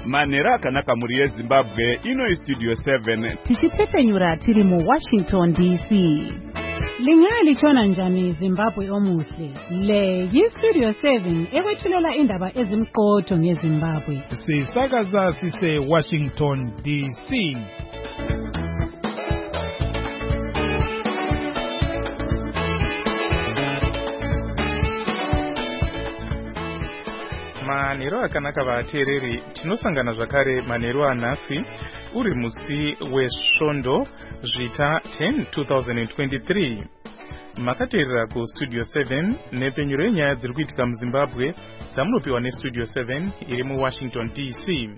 Manhero akanaka muri yeZimbabwe, ino iStudio 7. Tichipfepenyura tiri muWashington DC. Lingalitshona njani Zimbabwe omuhle? Le yiStudio 7 ekwethulela indaba ezimqotho ngeZimbabwe. Sisakaza sise Washington DC. Manhero akanaka vateereri, tinosangana zvakare manhero anhasi uri musi weSvondo zvita 10 2023. Makateerera kuStudio 7 nepenyuro yenyaya dziri kuitika muZimbabwe dzamunopiwa neStudio 7 iri muWashington DC.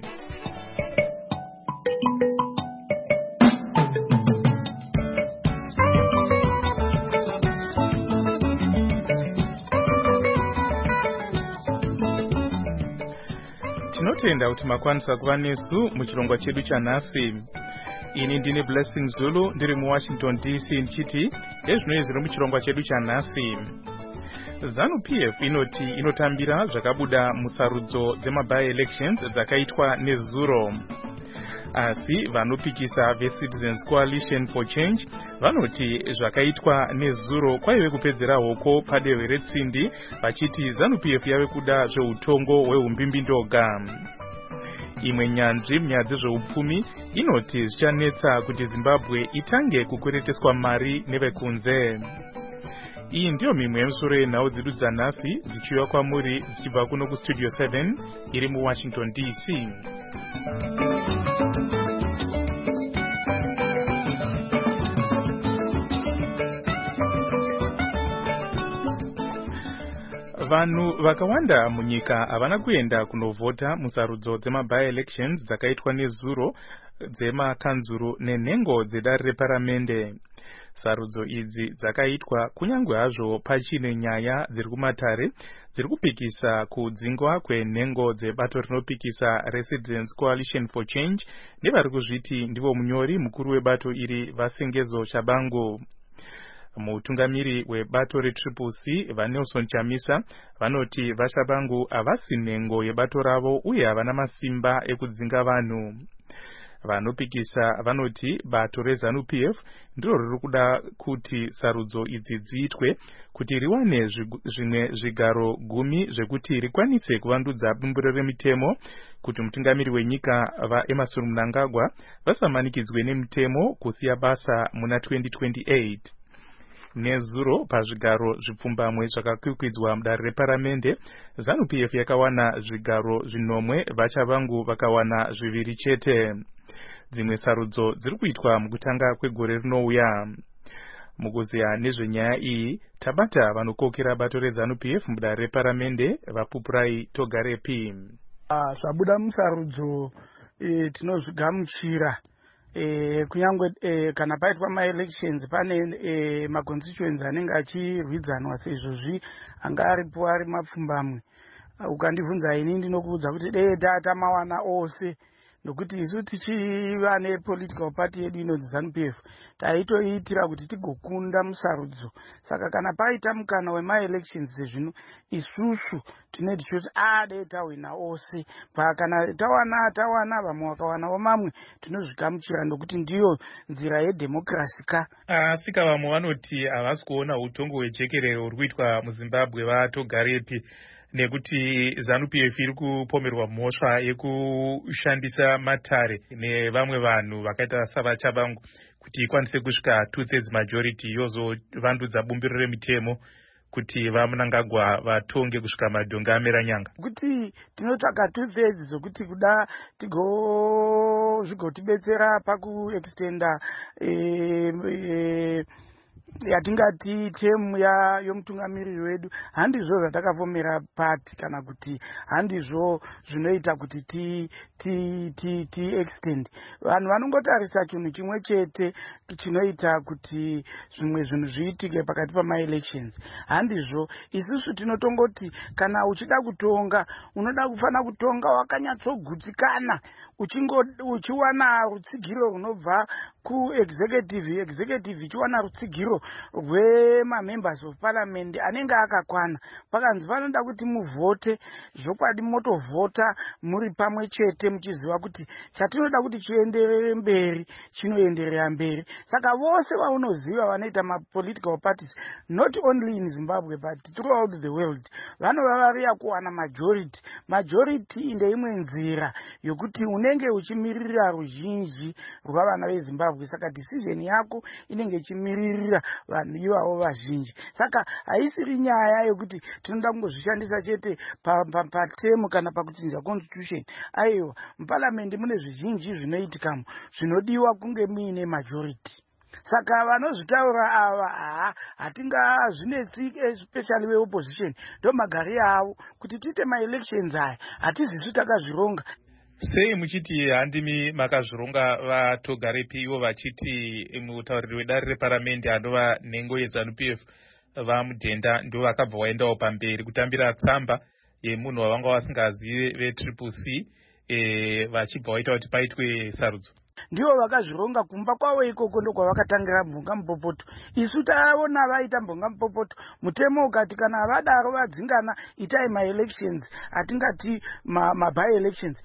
Tinotenda kuti makwanisa kuva nesu muchirongwa chedu chanhasi. Ini ndine Blessing Zulu ndiri muWashington DC ndichiti ezvino zviri muchirongwa chedu chanhasi. ZANU-PF inoti inotambira zvakabuda musarudzo dzema-by-elections dzakaitwa nezuro. Asi vanopikisa veCitizens Coalition for Change vanoti zvakaitwa nezuro kwaive kupedzera hoko padehwe retsindi, vachiti ZANU-PF yave kuda zveutongo hweumbimbi ndoga. Imwe nyanzvi munyaya dzezveupfumi inoti zvichanetsa kuti Zimbabwe itange kukwereteswa mari nevekunze. Iyi ndiyo mimwe yemusoro yenhau dzedu dzanhasi dzichiuya kwamuri dzichibva kuno kuStudio 7 iri muWashington DC. Vanhu vakawanda munyika havana kuenda kunovhota musarudzo dzema-by-elections dzakaitwa nezuro dzemakanzuru nenhengo dzedare reparamende. Sarudzo idzi dzakaitwa kunyange hazvo pachine nyaya dziri kumatare dziri kupikisa kudzingwa kwenhengo dzebato rinopikisa reCitizens Coalition for Change nevari kuzviti ndivo munyori mukuru webato iri Vasengezo Shabangu. Mutungamiri webato reCCC vaNelson Chamisa vanoti vaShabangu havasi nhengo yebato ravo uye havana masimba ekudzinga vanhu. Vanopikisa vanoti bato reZANU-PF ndiro riri kuda kuti sarudzo idzi dziitwe kuti riwane zvimwe zvigaro 10 zvekuti rikwanise kuvandudza bumbiro remitemo kuti mutungamiri wenyika vaEmmerson Mnangagwa vasamanikidzwe nemitemo kusiya basa muna 2028. Nezuro pazvigaro zvipfumbamwe zvakakwikwidzwa mudare reparamende, ZANU-PF yakawana zvigaro 9, vaShabangu vakawana 2 chete. Dzimwe sarudzo dziri kuitwa mukutanga kwegore rinouya. Mukuziya nezvenyaya iyi tabata vanokokera bato reZANU-PF mudare reparamende vaPupurai Togarepi. Zvabuda musarudzo tinozvigamuchira. Kunyangwe kana paitwa ma-elections pane ma-constituents anenge achirwidzanwa seizvozvi anga aripo ari mapfumbamwe. Ukandibvunza ini ndinokuudza kuti dei tamawana ose, nokuti isu tichiva nepolitical party yedu inonzi ZANU-PF taitoitira kuti tigokunda musarudzo. Saka kana paita mukana wema-elections sezvino isusu tine tichoti dei tawina ose, kana tawana vamwe vakawanawo mamwe tinozvigamuchira nokuti ndiyo nzira yedhemokrasi ka. Asika vamwe vanoti havasi kuona utongo hwejekerero huri kuitwa muZimbabwe vaTogarepi nekuti ZANU-PF iri kupomerwa mhosva yekushandisa matare nevamwe vanhu vakaita savaChabangu kuti ikwanise kusvika 2/3 majority yozovandudza bumbiro remitemo kuti vaMnangagwa vatonge kusvika madhonga amera nyanga. Kuti tinotsvaka 2/3 zokuti kuda zvigotibetsera pakuextenda yatingati temu yomutungamiriri wedu. Handizvo zvatakavomera pati kana kuti handizvo zvinoita kuti ti extend. Vanhu vanongotarisa chinhu chimwe chete chinoita kuti zvimwe zvinhu zviitike pakati pama-elections. Handizvo isusu tinotongoti kana uchida kutonga unofana kutonga wakanyatsogutsikana uchiwana rutsigiro runobva executive ichiwana rutsigiro rwemamembers of parliament anenge akakwana, pakanzi panoda kuti muvhote zvokwadi, motovhota muri pamwe chete muchiziva kuti chatinoda kuti chienderere mberi chinoenderera mberi. Saka vose vaunoziva vanoita mapolitical parties not only in Zimbabwe but throughout the world vanova variya kuwana majority indeimwe nzira yokuti unenge uchimirira ruzhinji rwavana veZimbabwe. Saka decision yako inenge ichimirira vanhu ivavo vazhinji. Saka haisiri nyaya yokuti tinoda kungozvishandisa chete patemu kana pakutinza constitution. Aiwa, muparliament mune zvizhinji zvinoitikamo zvinodiwa kunge muine majority. Saka vanozvitaura ava hatingazvinetsi, especially veopposition ndomagari avo kuti tiite maelections aya hatizisu takazvironga. Sei muchiti handimi makazvironga vatogarepi ivo vachiti mutauriri wedare reparamende anova nhengo yeZANU-PF vamudhenda ndo vakabva vaendawo pamberi kutambira tsamba yemunhu wavanga vasingazive veCCC vachibva vaita kuti paitwe sarudzo? Ndivo vakazvironga kumba kwavo ikoko ndo kwavakatangira mvunga mupopoto. Isu taona vaita mvunga mupopoto, mutemo ukati kana vadaro vadzingana itai ma-elections, hatingati ma-by-elections.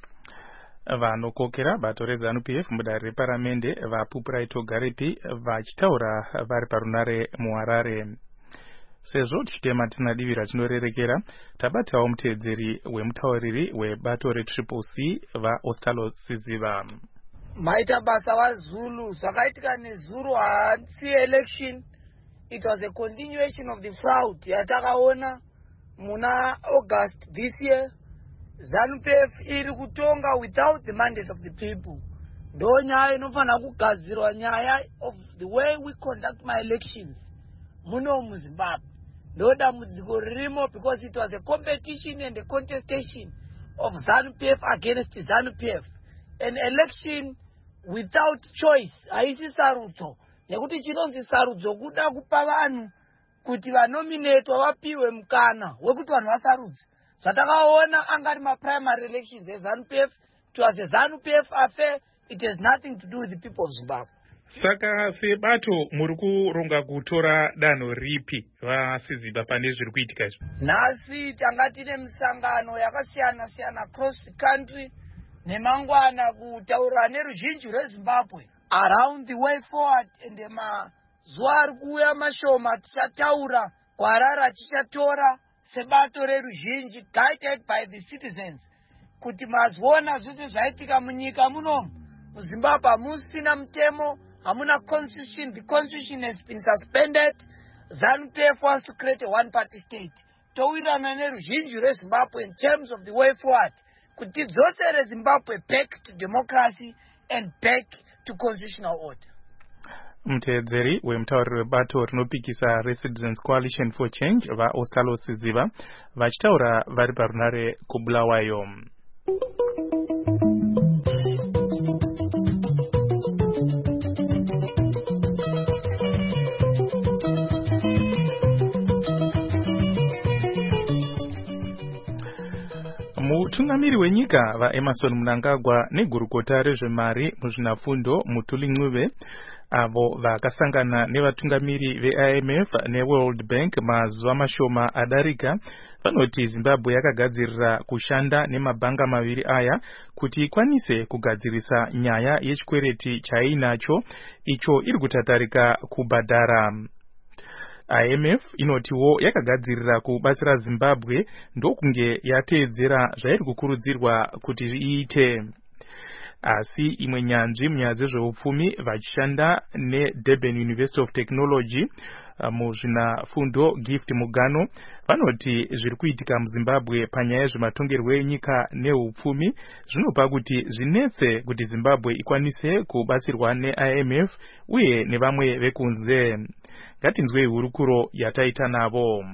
Vanokokera bato reZANU-PF mudare reparamende vaPupurai Togarepi vachitaura vari parunare muHarare. Sezvo tichitema tisina divi rachinorerekera, tabatawo muteedzeri wemutauriri webato reCCC vaOstalo Siziva. Maita basa vaZulu zvakaitika neZulu hansi election, it was a continuation of the fraud yatakaona muna August this year. ZANU-PF iri kutonga without the mandate of the people. Ndo nyaya inofana kugadzirwa nyaya of the way we conduct my elections muno muZimbabwe. Ndo dambudziko ririmo because it was a competition and a contestation of ZANU-PF against ZANU-PF. An election without choice haisi sarudzo, nekuti chinonzi sarudzo kuda kupa vanhu kuti vanominatwa vapiwe mukana wekuti vanhu vasarudze. Zvatakaona angari ma-primary elections eZANU-PF, it was a ZANU-PF affair, it has nothing to do with the people of Zimbabwe. Saka sebato muri kuronga kutora danho ripi vaSiziba pane zviri kuitika izvi? Nhasi tanga tine misangano yakasiyana siyana across the country nemangwana kutaura neruzhinji rweZimbabwe around the way forward, and mazuva ari kuuya mashoma tichataura kwarara tichatora sebato reruzhinji guided by the citizens kuti maziona zvese zvaitika munyika munomu muZimbabwe hamusina mutemo, hamuna constitution, the constitution has been suspended. ZANU-PF wants to create a one-party state. Towirana neruzhinji rweZimbabwe in terms of the way forward kuti tidzosere Zimbabwe back to democracy and back to constitutional order. Muteedzeri wemutauriri webato rinopikisa reCitizens Coalition for Change vaOstalo Siziva vachitaura vari parunare kuBulawayo. Mutungamiri wenyika vaEmmerson Mnangagwa negurukota rezvemari muzvinafundo Mutuli Ncube avo vakasangana nevatungamiri veIMF neWorld Bank mazuva mashoma adarika vanoti Zimbabwe yakagadzirira kushanda nemabhanga maviri aya kuti ikwanise kugadzirisa nyaya yechikwereti chainacho icho iri kutatarika kubhadhara. IMF inotiwo yakagadzirira kubatsira Zimbabwe ndokunge yateedzera zvairi kukurudzirwa kuti iite. Asi imwe nyanzvi munyaya dzezveupfumi vachishanda neDurban University of Technology muzvinafundo Gift Mugano vanoti zviri kuitika muZimbabwe panyaya yezvematongerwo enyika neupfumi zvinopa kuti zvinetse kuti Zimbabwe ikwanise kubatsirwa neIMF uye nevamwe vekunze. Ngatinzwei hurukuro yataita navo.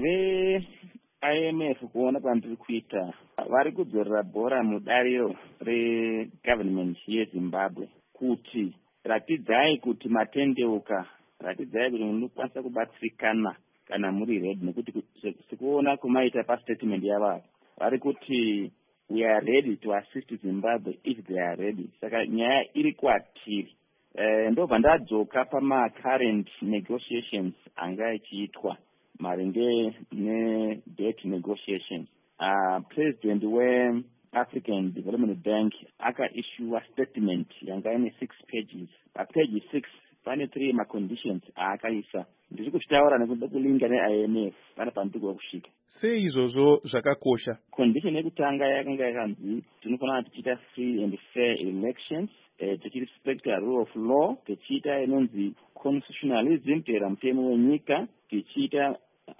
IMF kuona kwandiri kuita vari kudzorera bhora mudariro regovernment yeZimbabwe kuti ratidzai kuti matendeuka, ratidzai kuti munokwanisa kubatsirikana kana muri ready, nekuti sekuona kumaita pastatement yavo vari kuti we are ready to assist Zimbabwe if they are ready. Saka nyaya iri kwatiri. Ndobva ndadzoka pama-current negotiations anga achiitwa maringe ne-debt negotiations. President we-African Development Bank aka-issue a statement yanga ine 6 pages. Page 6 pane 3 ma-conditions aakaisa. Ndiri kuchitaura nekuda kulinga ne-IMF pana pandigwa kusvika. Sei izvozvo zvakakosha? Condition yekutanga yakanga yakanzi tinofanira tichiita free and fair elections, tichirespecta rule of law, tichiita inonzi constitutionalism, teera mutemo wenyika, tichiita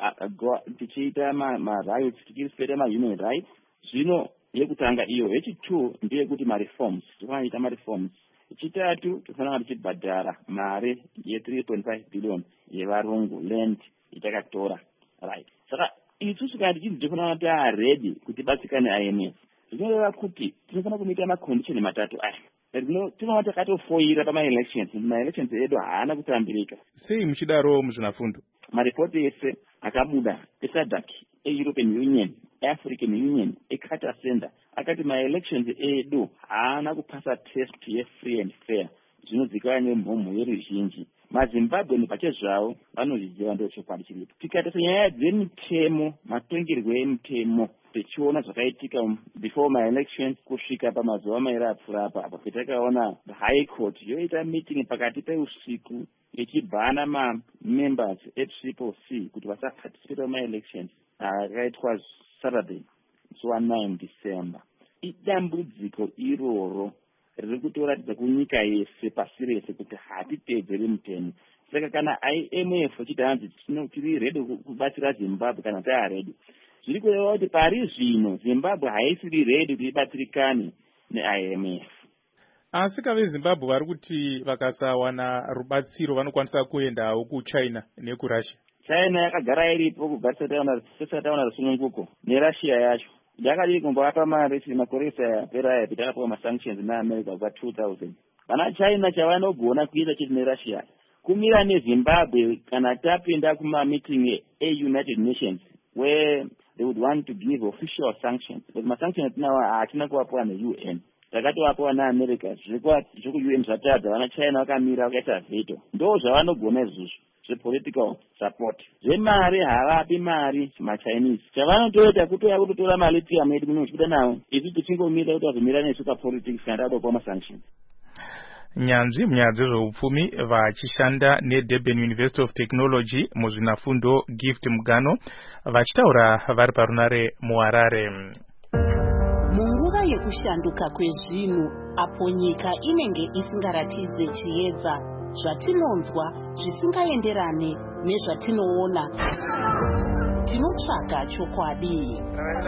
ma-rights, tichirespecta ma-human rights. Zvino yekutanga iyo. Yechi2 ndeyekuti ma-reforms, tinofanira kuita ma-reforms. Yechitatu tinofanira tichibhadhara mare ye3.5 billion yevarungu land itakatora. Right. Saka isusu kana tichinzi tinofanira kuti ready kuti batsirane IMF. Zvinoreva kuti tinofanira kuita ma-condition matatu aya. Tinofanira takatofoira pama-elections. Ma-elections edu haana kutambirika. Sei muchidaro muzvinafundo? Maripoti ese akabuda eSADC, e-European Union, e-African Union, e-Carter Center akati ma-elections edu haana kupasa test ye-free and fair. Zvinozivikanwa nemhomho yeruzhinji. MaZimbabwe pachezvavo vanozviziva ndochokwadi chiripo. Tikati senyaya dzemitemo, matongerwo emitemo, tichiona zvakaitika before my-elections kusvika pamazuva mairi apfuura apa petakaona the High Court yoita meeting pakati peusiku ichibhana ma-members e-CCC kuti vasaparticipate pama-elections akaitwa Saturday 9 December. Idambudziko iroro riri kutoratidza kunyika yese pasi rese kuti hatiteedzeri mutemo. Saka kana IMF ichiti hanzi tiri ready kubatsira Zimbabwe kana taaredi, zviri kureva kuti pari zvino Zimbabwe haisiri ready kuti ibatsirikane neIMF. Asi veZimbabwe vari kuti vakasawana rubatsiro vanokwanisa kuendawo kuChina nekuRussia. China yakagara iripo kubva tisataona rusununguko neRussia yacho. Yakadii kumbovapa mari makoresa yapera kuti takapiwa ma-sanctions neAmerica kubva 2000. Vana China chavanogona kuita chete neRussia kumira neZimbabwe kana tapinda kuma-meeting e-United Nations where they would want to give official sanctions. But ma-sanctions hatina kuvapiwa ne-UN. Takatovapiwa neAmerica. Zveku-UN zvatadza, vana China vakamira vakaita veto. Ndo zvavanogona izvozvo. Political support. Zvemari havapi mari ma-Chinese. Chavanotoita kutotora ma-lithium edu munochibuda nawo. Isu tichingomira kuti vazomira nesu pa-politics kana takupa ma-sanctions. Nyanzvi munyaya dzezveupfumi vachishanda neDurban University of Technology muzvinafundo Gift Mugano vachitaura vari parunare muHarare. Munguva yekushanduka kwezvinhu apo nyika inenge isingaratidze chiedza, zvatinonzwa zvisingaenderane nezvatinoona, tinotsvaga chokwadi.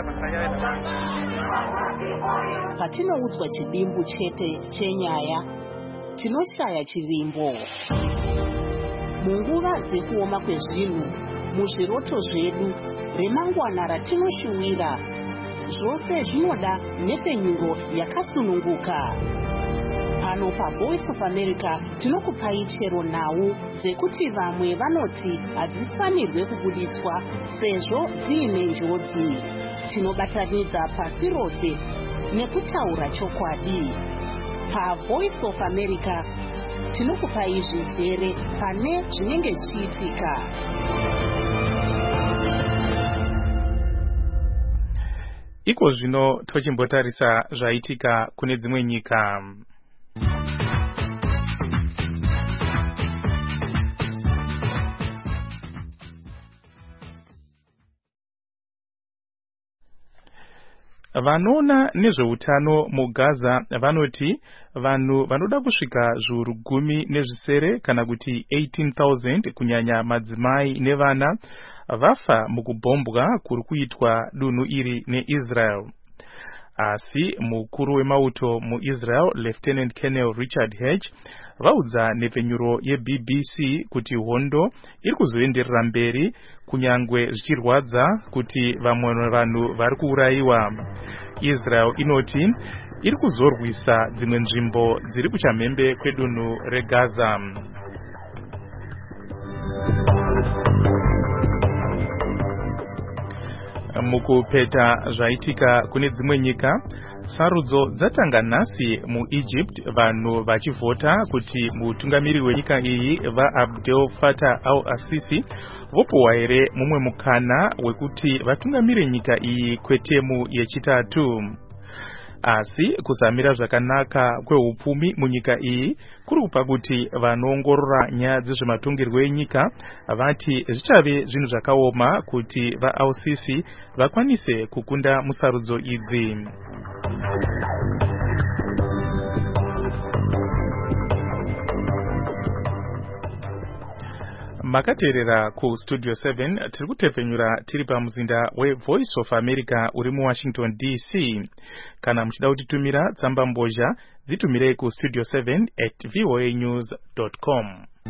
Patinoudzwa chidimbu chete chenyaya, tinoshaya chirimbo. Munguva dzekuoma kwezvinhu, muzviroto zvedu, remangwana ratinoshuwira, zvose zvinoda nepenyuro yakasununguka. Pano paVoice of America tinokupai chero nhau dzekuti vamwe vanoti hadzifanirwe kubuditswa sezvo dziine njodzi. Tinobatanidza pasi rose nekutaura chokwadi. PaVoice of America tinokupai zvizere pane zvinenge zvichiitika. Iko zvino tochimbotarisa zvaitika kune dzimwe nyika. Vanoona nezveutano muGaza vanoti vanhu vanoda kusvika zviuru 10 kana kuti 18,000 kunyanya madzimai nevana vafa mukubhombwa kuri kuitwa dunhu iri neIsrael. Asi mukuru wemauto muIsrael Lieutenant Colonel Richard Hedge vaudza nepfenyuro yeBBC kuti hondo iri kuzoenderera mberi kunyangwe zvichirwadza kuti vamwe vanhu vari kuurayiwa. Israel inoti iri kuzorwisa dzimwe nzvimbo dziri kuchamhembe kwedunhu reGaza. Mukupeta zvaitika kune dzimwe nyika, sarudzo dzatanga nhasi muEgypt, vanhu vachivhota kuti mutungamiri wenyika iyi vaAbdel Fattah al-Sisi vopuwa here mumwe mukana wekuti vatungamire nyika iyi kwetemu yechitatu. Asi kusamira zvakanaka kweupfumi munyika iyi kuri kupa kuti vanoongorora nyaya dzezvematungirwo enyika vati zvichave zvinhu zvakaoma kuti vaAl-Sisi vakwanise kukunda musarudzo idzi. Makateerera ku Studio 7 tiri kutepfenyura tiri pamuzinda weVoice of America uri muWashington DC. Kana muchida kutitumira tsamba mbozha dzitumirei ku studio7@voanews.com.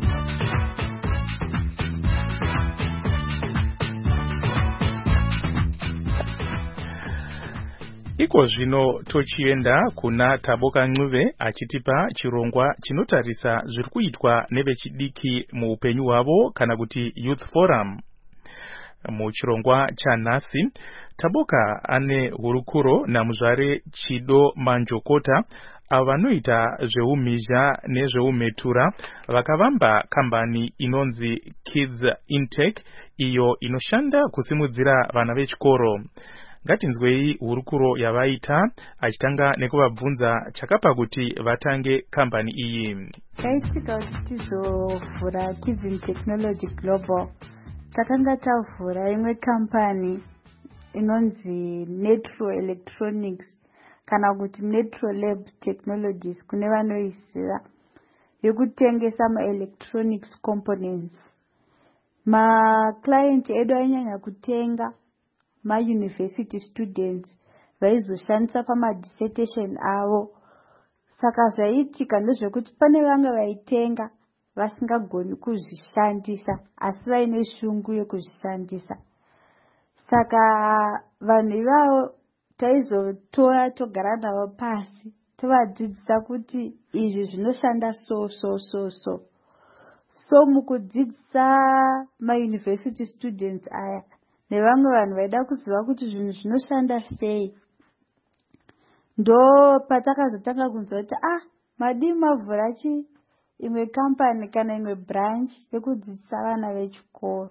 Iko zvino tochienda kuna Taboka Ncube achitipa chirongwa chinotarisa zviri kuitwa nevechidiki muupenyu hwavo kana kuti Youth Forum. Muchirongwa chanhasi, Taboka ane hurukuro namuzvare Chido Manjokota avanoita zveumhizha nezveumhetura vakavamba kambani inonzi Kids Intake iyo inoshanda kusimudzira vana vechikoro. Ngatinzwei hurukuro yavaita achitanga nekuvabvunza chakapa kuti vatange kambani iyi. Taitika kuti tizovhura Kids in Technology Global. Takanga tavhura imwe kampani inonzi Netro Electronics kana kuti Netro Lab Technologies kune vanoiziva, yekutengesa ma-electronics components. Ma-client edu ainyanya kutenga ma-university students vaizoshandisa pama-dissertation avo. Saka zvaitika ndezvekuti pane vanga vaitenga vasingagoni kuzvishandisa asi vaine shungu yekuzvishandisa. Saka vanhu ivavo taizotora togara navo pasi tovadzidzisa kuti izvi zvinoshanda so mukudzidzisa ma-university students aya nevamwe vanhu vaida kuziva kuti zvinhu zvinoshanda sei, ndo patakazotanga kunzwa kuti madii mavhura imwe kampani kana imwe branch yekudzidzisa vana vechikoro.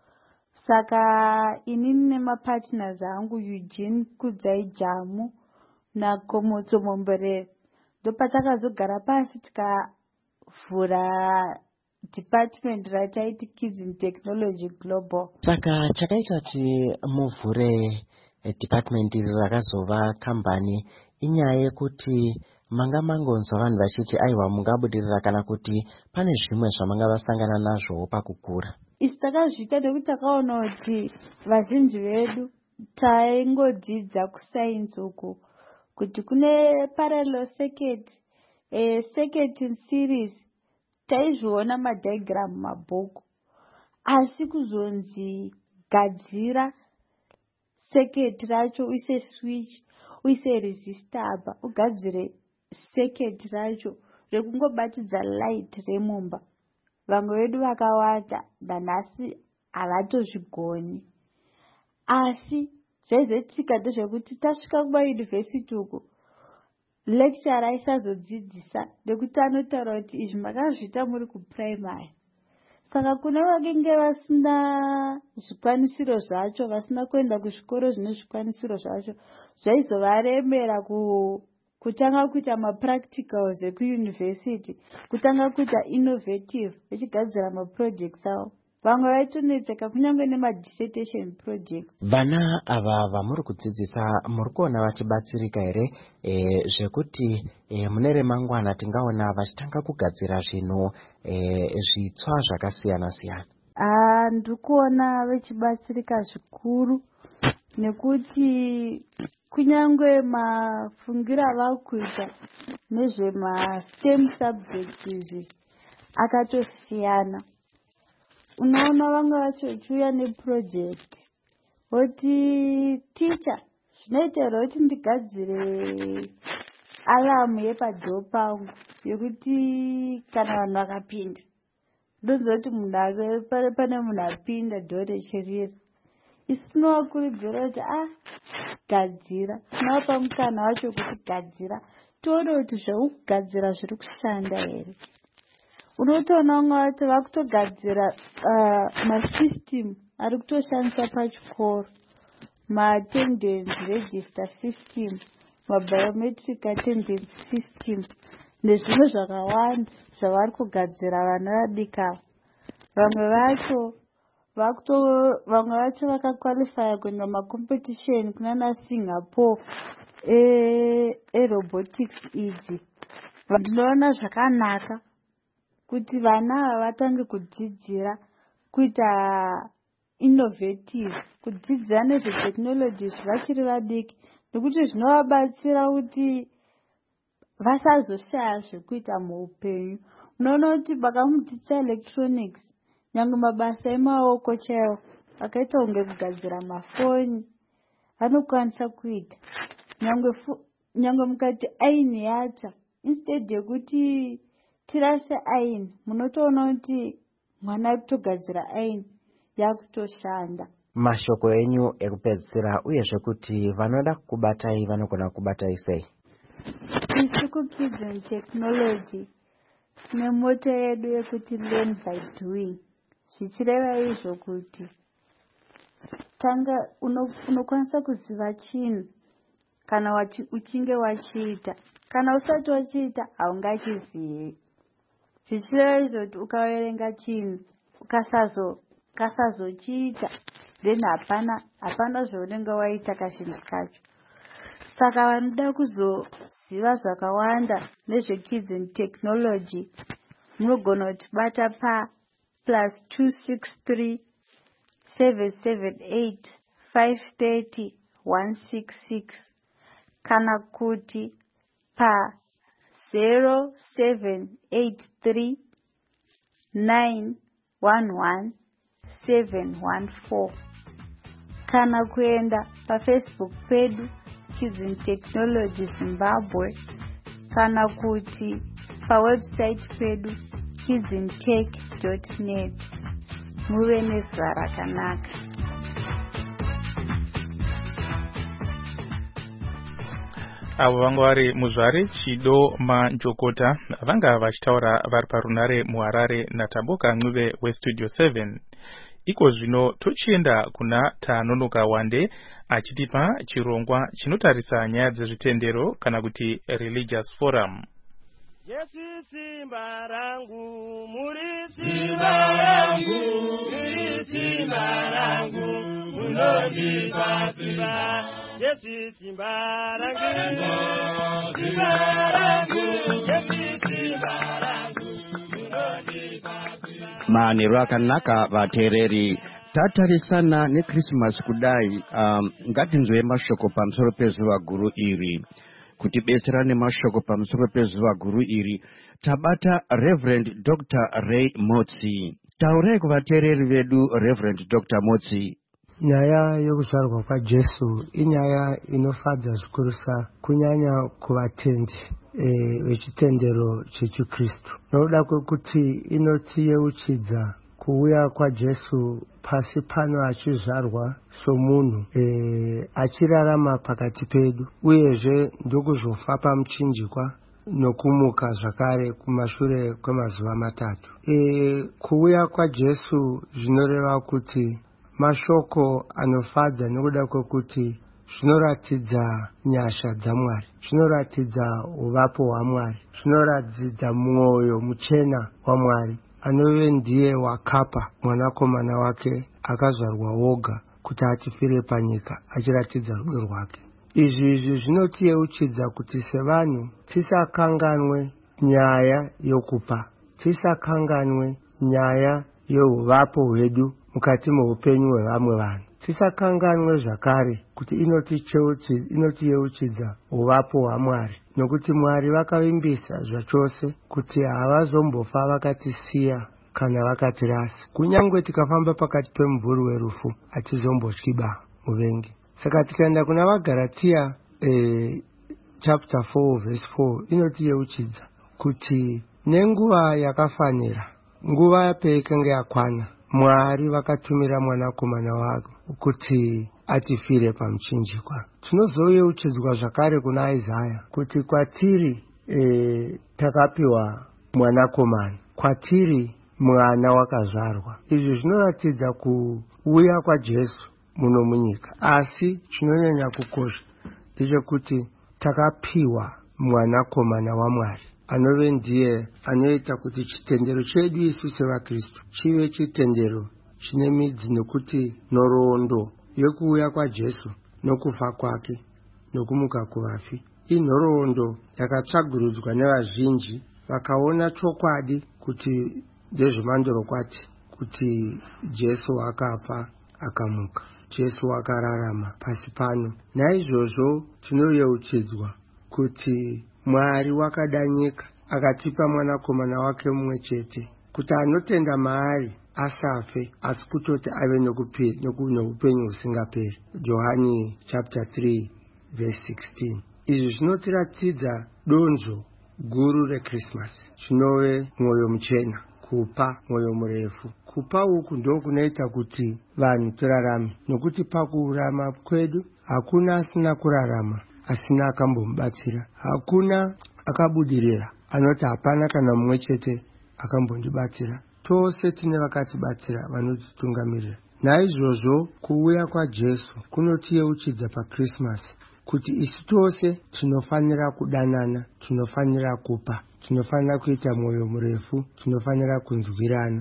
Saka inini nemapartners angu Eugene Kudzai Jamu naKomotso Momborere ndo patakazogara pasi tikavhura department rataiti Kids in Technology Global. Saka chakaita kuti muvhure department iri rakazova kambani inyaya yekuti manga mangonzwa vanhu vachiti aiwa mungabudirira kana kuti pane zvimwe zvamanga vasangana nazvo pakukura. Isi takazviita nekuti takaona kuti vazhinji vedu taingodzidza kusainzi uku kuti kune parallel circuit, circuit series taizviona madiagram mabhuku, asi kuzonzi gadzira circuit racho uise switch uise resistor apa ugadzire circuit racho rekungobatidza light remumba, vamwe vedu vakawanda nanhasi havatozvigoni. Asi zvaizoitika ndezvekuti tasvika kumayunivhesiti uku lecturer aisazodzidzisa nekuti anotaura kuti izvi makazviita muri kuprimary. Saka kune vakenge vasina zvikwanisiro zvacho, vasina kuenda kuzvikoro zvine zvikwanisiro zvacho, zvaizovaremera kutanga kuita mapracticals ekuyunivhesiti, kutanga kuita innovative vechigadzira maprojects avo. Vamwe vaitonetseka kunyange nemadissertation projects. Vana ava vamuri kudzidzisa muri kuona vachibatsirika here zvekuti mune remangwana tingaona vachitanga kugadzira zvinhu zvitsva zvakasiyana siyana? Ndikuona vachibatsirika zvikuru nekuti kunyange mafungiro avakuita nezvema-STEM subjects izvi akatosiyana. Unaona vanga vacho vachiuya neproject voti teacher zvinoitera kuti ndigadzire alamu yepadhoo pangu yekuti kana vanhu vakapinda ndonzwa kuti pane munhu apinda dhoo rechirira. isinovakurudzira kuti gadzira, tinovapa mukana wacho kuti gadzira, tione kuti zvaukugadzira zviri kushanda here. Unotoona vamwe vacho vakutogadzira masystem ari kutoshandiswa pachikoro, maattendance register system, mabiometric attendance system nezvimwe zvakawanda zvavari kugadzira vana vadikava. Vamwe vacho vakakwalifya kuenda macompetition kunana Singapore robotics idzi. Ndinoona zvakanaka kuti vana vatange kudzidzira kuita innovative, kudzidzira nezvetechnology vachiri vadiki, nekuti zvinovabatsira kuti vasazoshaya zvekuita muupenyu. Unoona kuti vakamudzidzisa electronics, nyangwe mabasa emaoko chaiwo akaita kunge kugadzira mafoni vanokwanisa kuita. Nyangwe mukati aini yacha, instead yekuti tirase aini, munotoona kuti mwana ari kutogadzira aini yakutoshanda. Mashoko enyu ekupedzisira uyezve kuti vanoda kukubatai vanogona kukubatai sei? Isu kuKids and Technology tine moto yedu yekuti learn by doing. Zvichireva izvo kuti tanga unokwanisa kuziva chinhu kana uchinge wachiita, kana usati wachiita haungachizivi. Zvichireva izvo kuti ukaverenga chinhu ukasazochiita then hapana zvaunenge waita kazhinji kacho. Saka vanoda kuzoziva zvakawanda nezveKids and Technology munogona kutibata +263 778 530 166 kana kuti +0783 911 714 kana kuenda paFacebook pedu Kids and Technology Zimbabwe kana kuti pawebsite pedu kidsintech.net. Muve nezuva rakanaka. Avo vanga vari Muzvare Chido Manjokota vanga vachitaura vari parunare muHarare naTamboka Ncube weStudio 7. Iko zvino tochienda kuna Tanonoka Wande achitipa chirongwa chinotarisa nyaya dzezvitendero kana kuti religious forum. Yesu simba rangu, muri simba rangu, muri simba rangu, munondipa simba. Yesu simba rangu, simba rangu, Yesu simba rangu, munondipa simba. Manero akanaka vateereri, tatarisana neChristmas kudai, ngatinzwe mashoko pamusoro pezuva guru iri. Kuti betserane mashoko pamusoro pezuva guru iri, tabata Reverend Dr. Ray Motsi. Taurai kuvateereri vedu Reverend Dr. Motsi. Nyaya yokuzvarwa kwaJesu inyaya inofadza zvikurusa kunyanya kuvatendi vechitendero chechiKristu. Nokuda kwekuti inotiyeuchidza kuuya kwaJesu pasi pano achizvarwa somunhu achirarama pakati pedu, uyezve ndokuzofa pamuchinjikwa nokumuka zvakare kumashure kwemazuva matatu. Kuuya kwaJesu zvinoreva kuti mashoko anofadza nokuda kwekuti zvinoratidza nyasha dzaMwari, zvinoratidza uvapo hwaMwari, zvinoratidza mwoyo muchena waMwari anove ndiye wakapa mwanakomana wake akazvarwa woga kuti atifire panyika achiratidza rudo rwake. Izvi zvinotiyeuchidza kuti sevanhu tisakanganwe nyaya yokupa, tisakanganwe nyaya youvapo hwedu mukati meupenyu hwevamwe vanhu, tisakanganwe zvakare kuti inotiyeuchidza uvapo hwaMwari, nokuti Mwari vakavimbisa zvachose kuti havazombofa vakatisiya kana vakatirasa. Kunyangwe tikafamba pakati pemumvuri werufu hatizombotyiba muvengi. Saka tikaenda kuna vaGaratia chapter 4 verse 4 inotiyeuchidza kuti nenguva yakafanira, nguva yapeikenge yakwana, Mwari vakatumira mwanakomana wake kuti atifire pamuchinjikwa. Tinozoyeuchidzwa zvakare kuna Isaya kuti kwatiri takapiwa mwanakomana, kwatiri mwana wakazvarwa. Izvi zvinoratidza kuuya kwaJesu muno munyika, asi chinonyanya kukosha ndechekuti takapiwa mwanakomana waMwari anove ndiye anoita kuti chitendero chedu isu sevaKristu chive chitendero chine midzi, nekuti nhoroondo yekuuya kwaJesu nokufa kwake nokumuka kuvafi inhoroondo yakatsvagurudzwa nevazhinji, vakaona chokwadi kuti ndezvemandorokwati kuti Jesu akafa akamuka, Jesu akararama pasi pano. Naizvozvo tinoyeuchidzwa kuti Mwari wakada nyika akatipa mwanakomana wake mumwe chete kuti anotenda maari asafe asi kutoti ave noupenyu husingaperi. Johani chapter 3 verse 16. Izvi zvinotiratidza donzvo guru reChristmas, chinove mwoyo muchena, kupa mwoyo murefu. Kupa uku ndo kunoita kuti vanhu turarame, nokuti pakurarama kwedu hakuna asina kurarama asina akambomubatsira, hakuna akabudirira anoti hapana kana mumwe chete akambondibatsira. Tose tine vakatibatsira vanotitungamirira. Naizvozvo kuuya kwaJesu kunotiyeuchidza paChristmas kuti isu tose tinofanira kudanana, tinofanira kupa, tinofanira kuita mwoyo murefu, tinofanira kunzwirana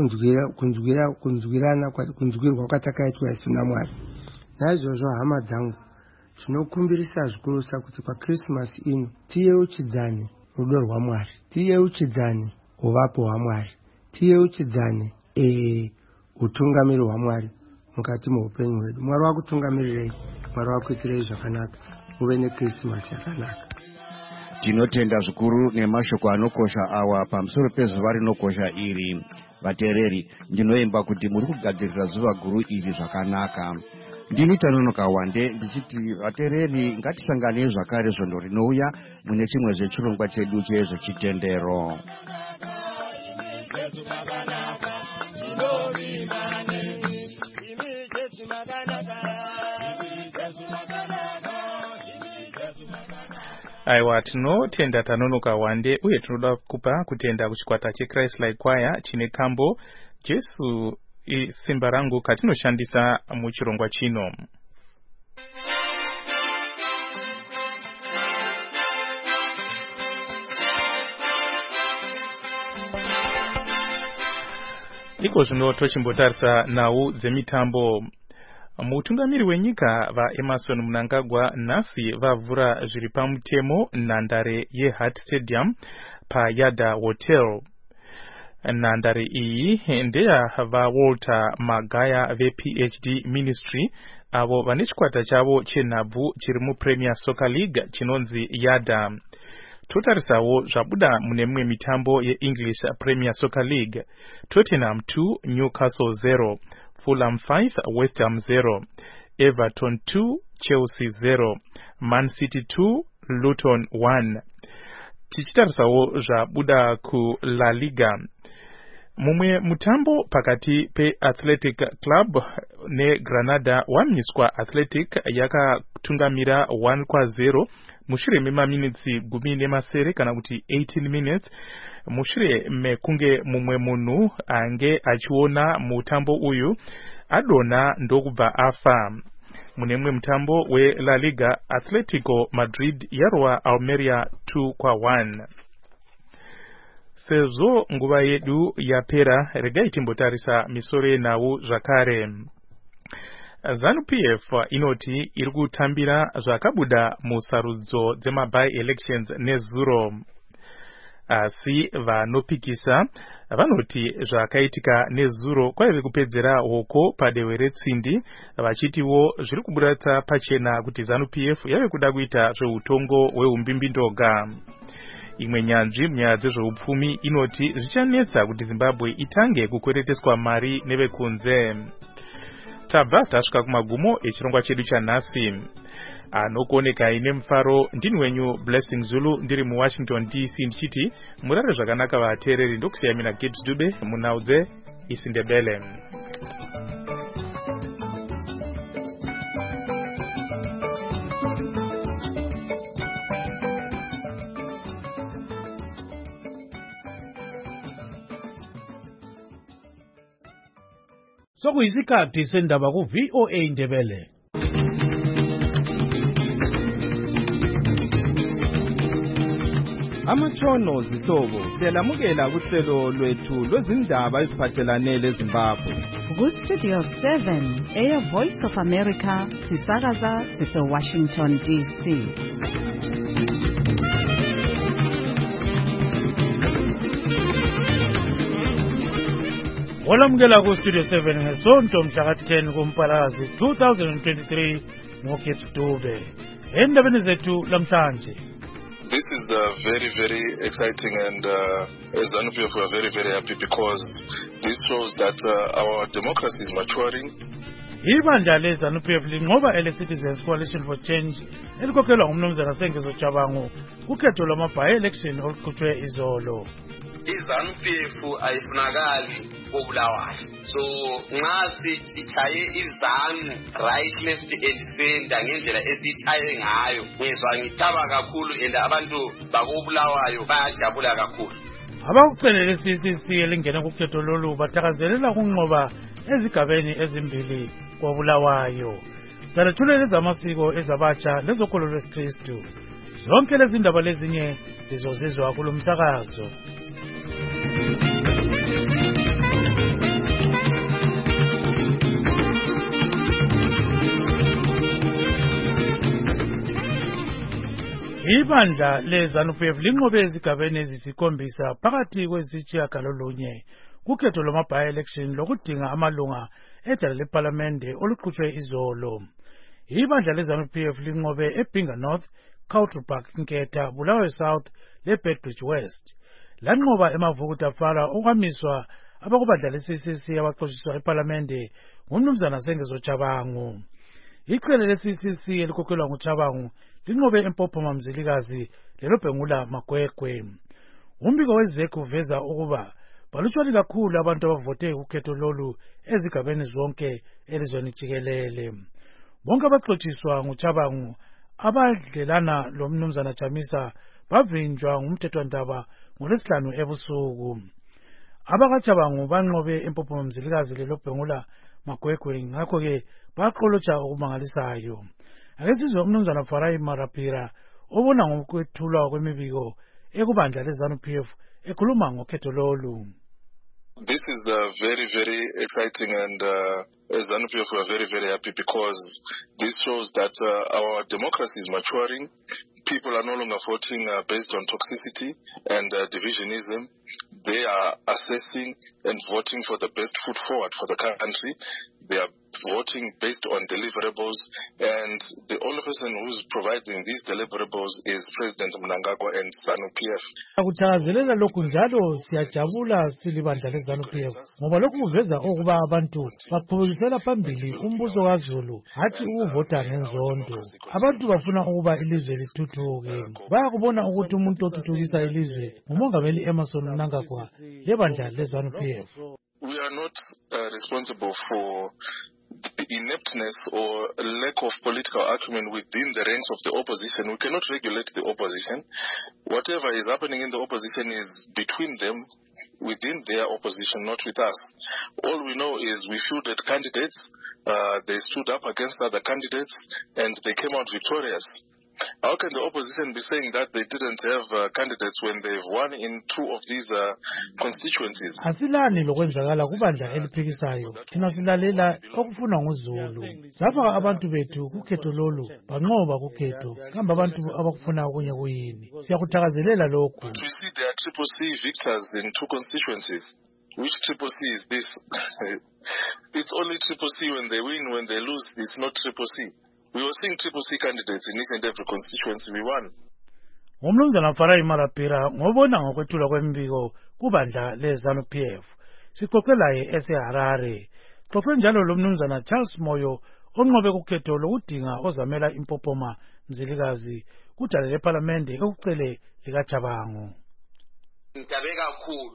kunzwirwa kwatakaitwa isu naMwari. Naizvozvo hama dzangu, tinokumbirisa zvikurusa kuti paChristmas ino tiyeuchidzane rudo rwaMwari, tiyeuchidzane uvapo hwaMwari, tiyeuchidzane utungamiri hwaMwari mukati muupenyu hwedu. Mwari wakutungamirirei, Mwari wakuitirei zvakanaka, muve neChristmas yakanaka. Tinotenda zvikuru nemashoko anokosha awa pamusoro pezuva rinokosha iri. Vateereri, ndinoimba kuti muri kugadzirira zuva guru iri zvakanaka. Ndini Tanonoka Wande ndichiti vateereri ngatisangane zvakare zvondo rinouya mune chimwe zvechirongwa chedu chezvechitendero. Aiwa, tinotenda Tanonoka Wande uye tinoda kupa kutenda kuchikwata cheChrist Like Choir chine kambo Jesu simba rangu katinoshandisa muchirongwa chino. Iko zvino tochimbotarisa nhau dzemitambo. Mutungamiri wenyika vaEmerson Mnangagwa nhasi vavhura zviri pamutemo nhandare yeHart Stadium paYada Hotel. Nhandare iyi ndeya vaWalter Magaya vePhD Ministry avo vane chikwata chavo chenhabvu chiri muPremier Soccer League chinonzi Yada. Totarisawo zvabuda mune mimwe mitambo yeEnglish Premier Soccer League. Tottenham 2 Newcastle 0, Fulham 5 West Ham 0, Everton 2 Chelsea 0, Man City 2 Luton 1. Tichitarisawo zvabuda ku La Liga. Mumwe mutambo pakati peAthletic Club neGranada wamiswa Athletic yakatungamira 1-0 mushure memaminitsi 10 kana kuti 18 minutes mushure mekunge mumwe munhu ange achiona mutambo uyu adona ndokubva afa. Mune mumwe mutambo weLa Liga Atletico Madrid yarwa Almeria 2-1. Sezvo nguva yedu yapera, regai timbotarisa misoro yenhau zvakare. ZANU-PF inoti iri kutambira zvakabuda musarudzo dzema-by-elections nezuro. Asi vanopikisa vanoti zvakaitika nezuro kwaive kupedzera hoko padehwe retsindi, vachitiwo zviri kubudatsa pachena kuti ZANU-PF yave kuda kuita zveutongo hweumbimbi-ndoga. Imwe nyanzvi munyaya dzezveupfumi inoti zvichanetsa kuti Zimbabwe itange kukwereteswa mari nevekunze. Tabva tasvika kumagumo echirongwa chedu chanhasi. Anokuoneka ine mufaro ndini wenyu Blessing Zulu ndiri muWashington DC ndichiti murare zvakanaka vateereri, ndokusiyamina Gibbs Dube munhau dze isiNdebele. Sokuyisikhathi sendaba ku VOA Indebele. Amatshono zihlobo siyalamukela kuhlelo lwethu lwezindaba eziphathelane leZimbabwe. Ku Studio 7 Air Voice of America sisakaza sise Washington DC. Olamukela ku Studio 7 ngesonto mhla ka-10 kuMpalakazi 2023 ngoKips Dube. Endabeni zethu lamhlanje. This is very, very exciting, and as ZANU-PF we are very, very happy because this shows that our democracy is maturing. Ibandla leZANU-PF linqoba ele-Citizens Coalition for Change elikhokhelwa ngumnumzana Sengezo Jabangu kukhetho lwama-by-election oluqhutshwe izolo. iZANU-PF ayifunakali koBulawayo, so nxa sichaye iZANU right, left and center ngendlela esichaye ngayo ngizwa ngithaba kakhulu, and abantu bakoBulawayo bayajabula kakhulu. Abakucelele CCC elingena kukhetho lolu bathakazelela ukunqoba ezigabeni ezimbili koBulawayo. Salethulela ezamasiko ezabatsha lezokholo lwesikristu. Zonke lezi ndaba lezinye lizozizwa kulo msakazo. Ibandla leZANU-PF linqobe ezigabeni ezisikhombisa phakathi kwezitshiyagalolunye kukhetho lwama-by-election lokudinga amalunga edala lePhalamende oluqhutshwe izolo. Ibandla leZANU-PF linqobe eBinga North, Cultural Nketa, Bulawayo South leBedbridge West. Lanqoba eMavukutafala okwamiswa abakubandla le-CCC abaxoshiswa ePhalamende ngumnumzana Sengezo Jabangu. Icele le-CCC elikhokhelwa nguJabangu linqobe eMpophoma Mzilikazi leloBhengula Magwegwe. Umbiko weZEC uveza ukuba balutshwane kakhulu abantu abavote ukhetho lolu ezigabeni zonke elizweni jikelele. Bonke abaxotshiswa nguJabangu abadlelana lomnumzana Jamisa bavinjwa ngumthethwandaba ngoLwesihlanu ebusuku. AbakaJabangu banqobe eMpophoma Mzilikazi leloBhengula Magwegwe, ngakho-ke baqolotsha okumangalisayo. Ake sizwe umnumzana Farai Marapira obona ngokwethulwa kwemibiko ekubandla leZANU-PF ekhuluma ngokhetho lolu. This is very, very exciting, and as ZANU-PF we are very, very happy because this shows that our democracy is maturing. People are no longer voting based on toxicity and divisionism. They are assessing and voting for the best foot forward for the country. They are voting based on deliverables, and the only person who's providing these deliverables is President Mnangagwa and ZANU-PF. Akuthakazelela lokhu njalo siyajabula silibandla leZANU-PF ngoba lokhu kuveza ukuba abantu baqhubekisela phambili umbuso kaZulu, hathi ukuvota ngenzondo. Abantu bafuna ukuba ilizwe lithuthuke. Bayakubona ukuthi umuntu othuthukisa ilizwe nguMongameli Emmerson Mnangagwa lebandla leZANU-PF. We are not responsible for the ineptness or lack of political acumen within the ranks of the opposition. We cannot regulate the opposition. Whatever is happening in the opposition is between them, within their opposition, not with us. All we know is we fielded candidates, they stood up against other candidates, and they came out victorious. How can the opposition be saying that they didn't have candidates when they've won in two of these constituencies? Asilani lokwenzakala kubandla eliphikisayo. Thina silalela okufuna nguZulu. Safaka abantu bethu kukhetho lolu banqoba kukhetho. Kambe abantu abakufuna okunye kuyini? Siyakuthakazelela lokhu. But we see there are Triple C victors in two constituencies. Which Triple C is this? It's only Triple C when they win. When they lose, it's not Triple C. We were seeing Triple C candidates in each and every constituency we won. Umnumzana Farai Marapira ngobona ngokwethula kwemibiko kubandla leZANU-PF. Sixoxelaye eseHarare. Xoxe njalo lo mnumzana Charles Moyo onqobe kukhetho lokudinga ozamela iMpophoma Mzilikazi kudala lePhalamende okucele likaJabangu. Ngitabe kakhulu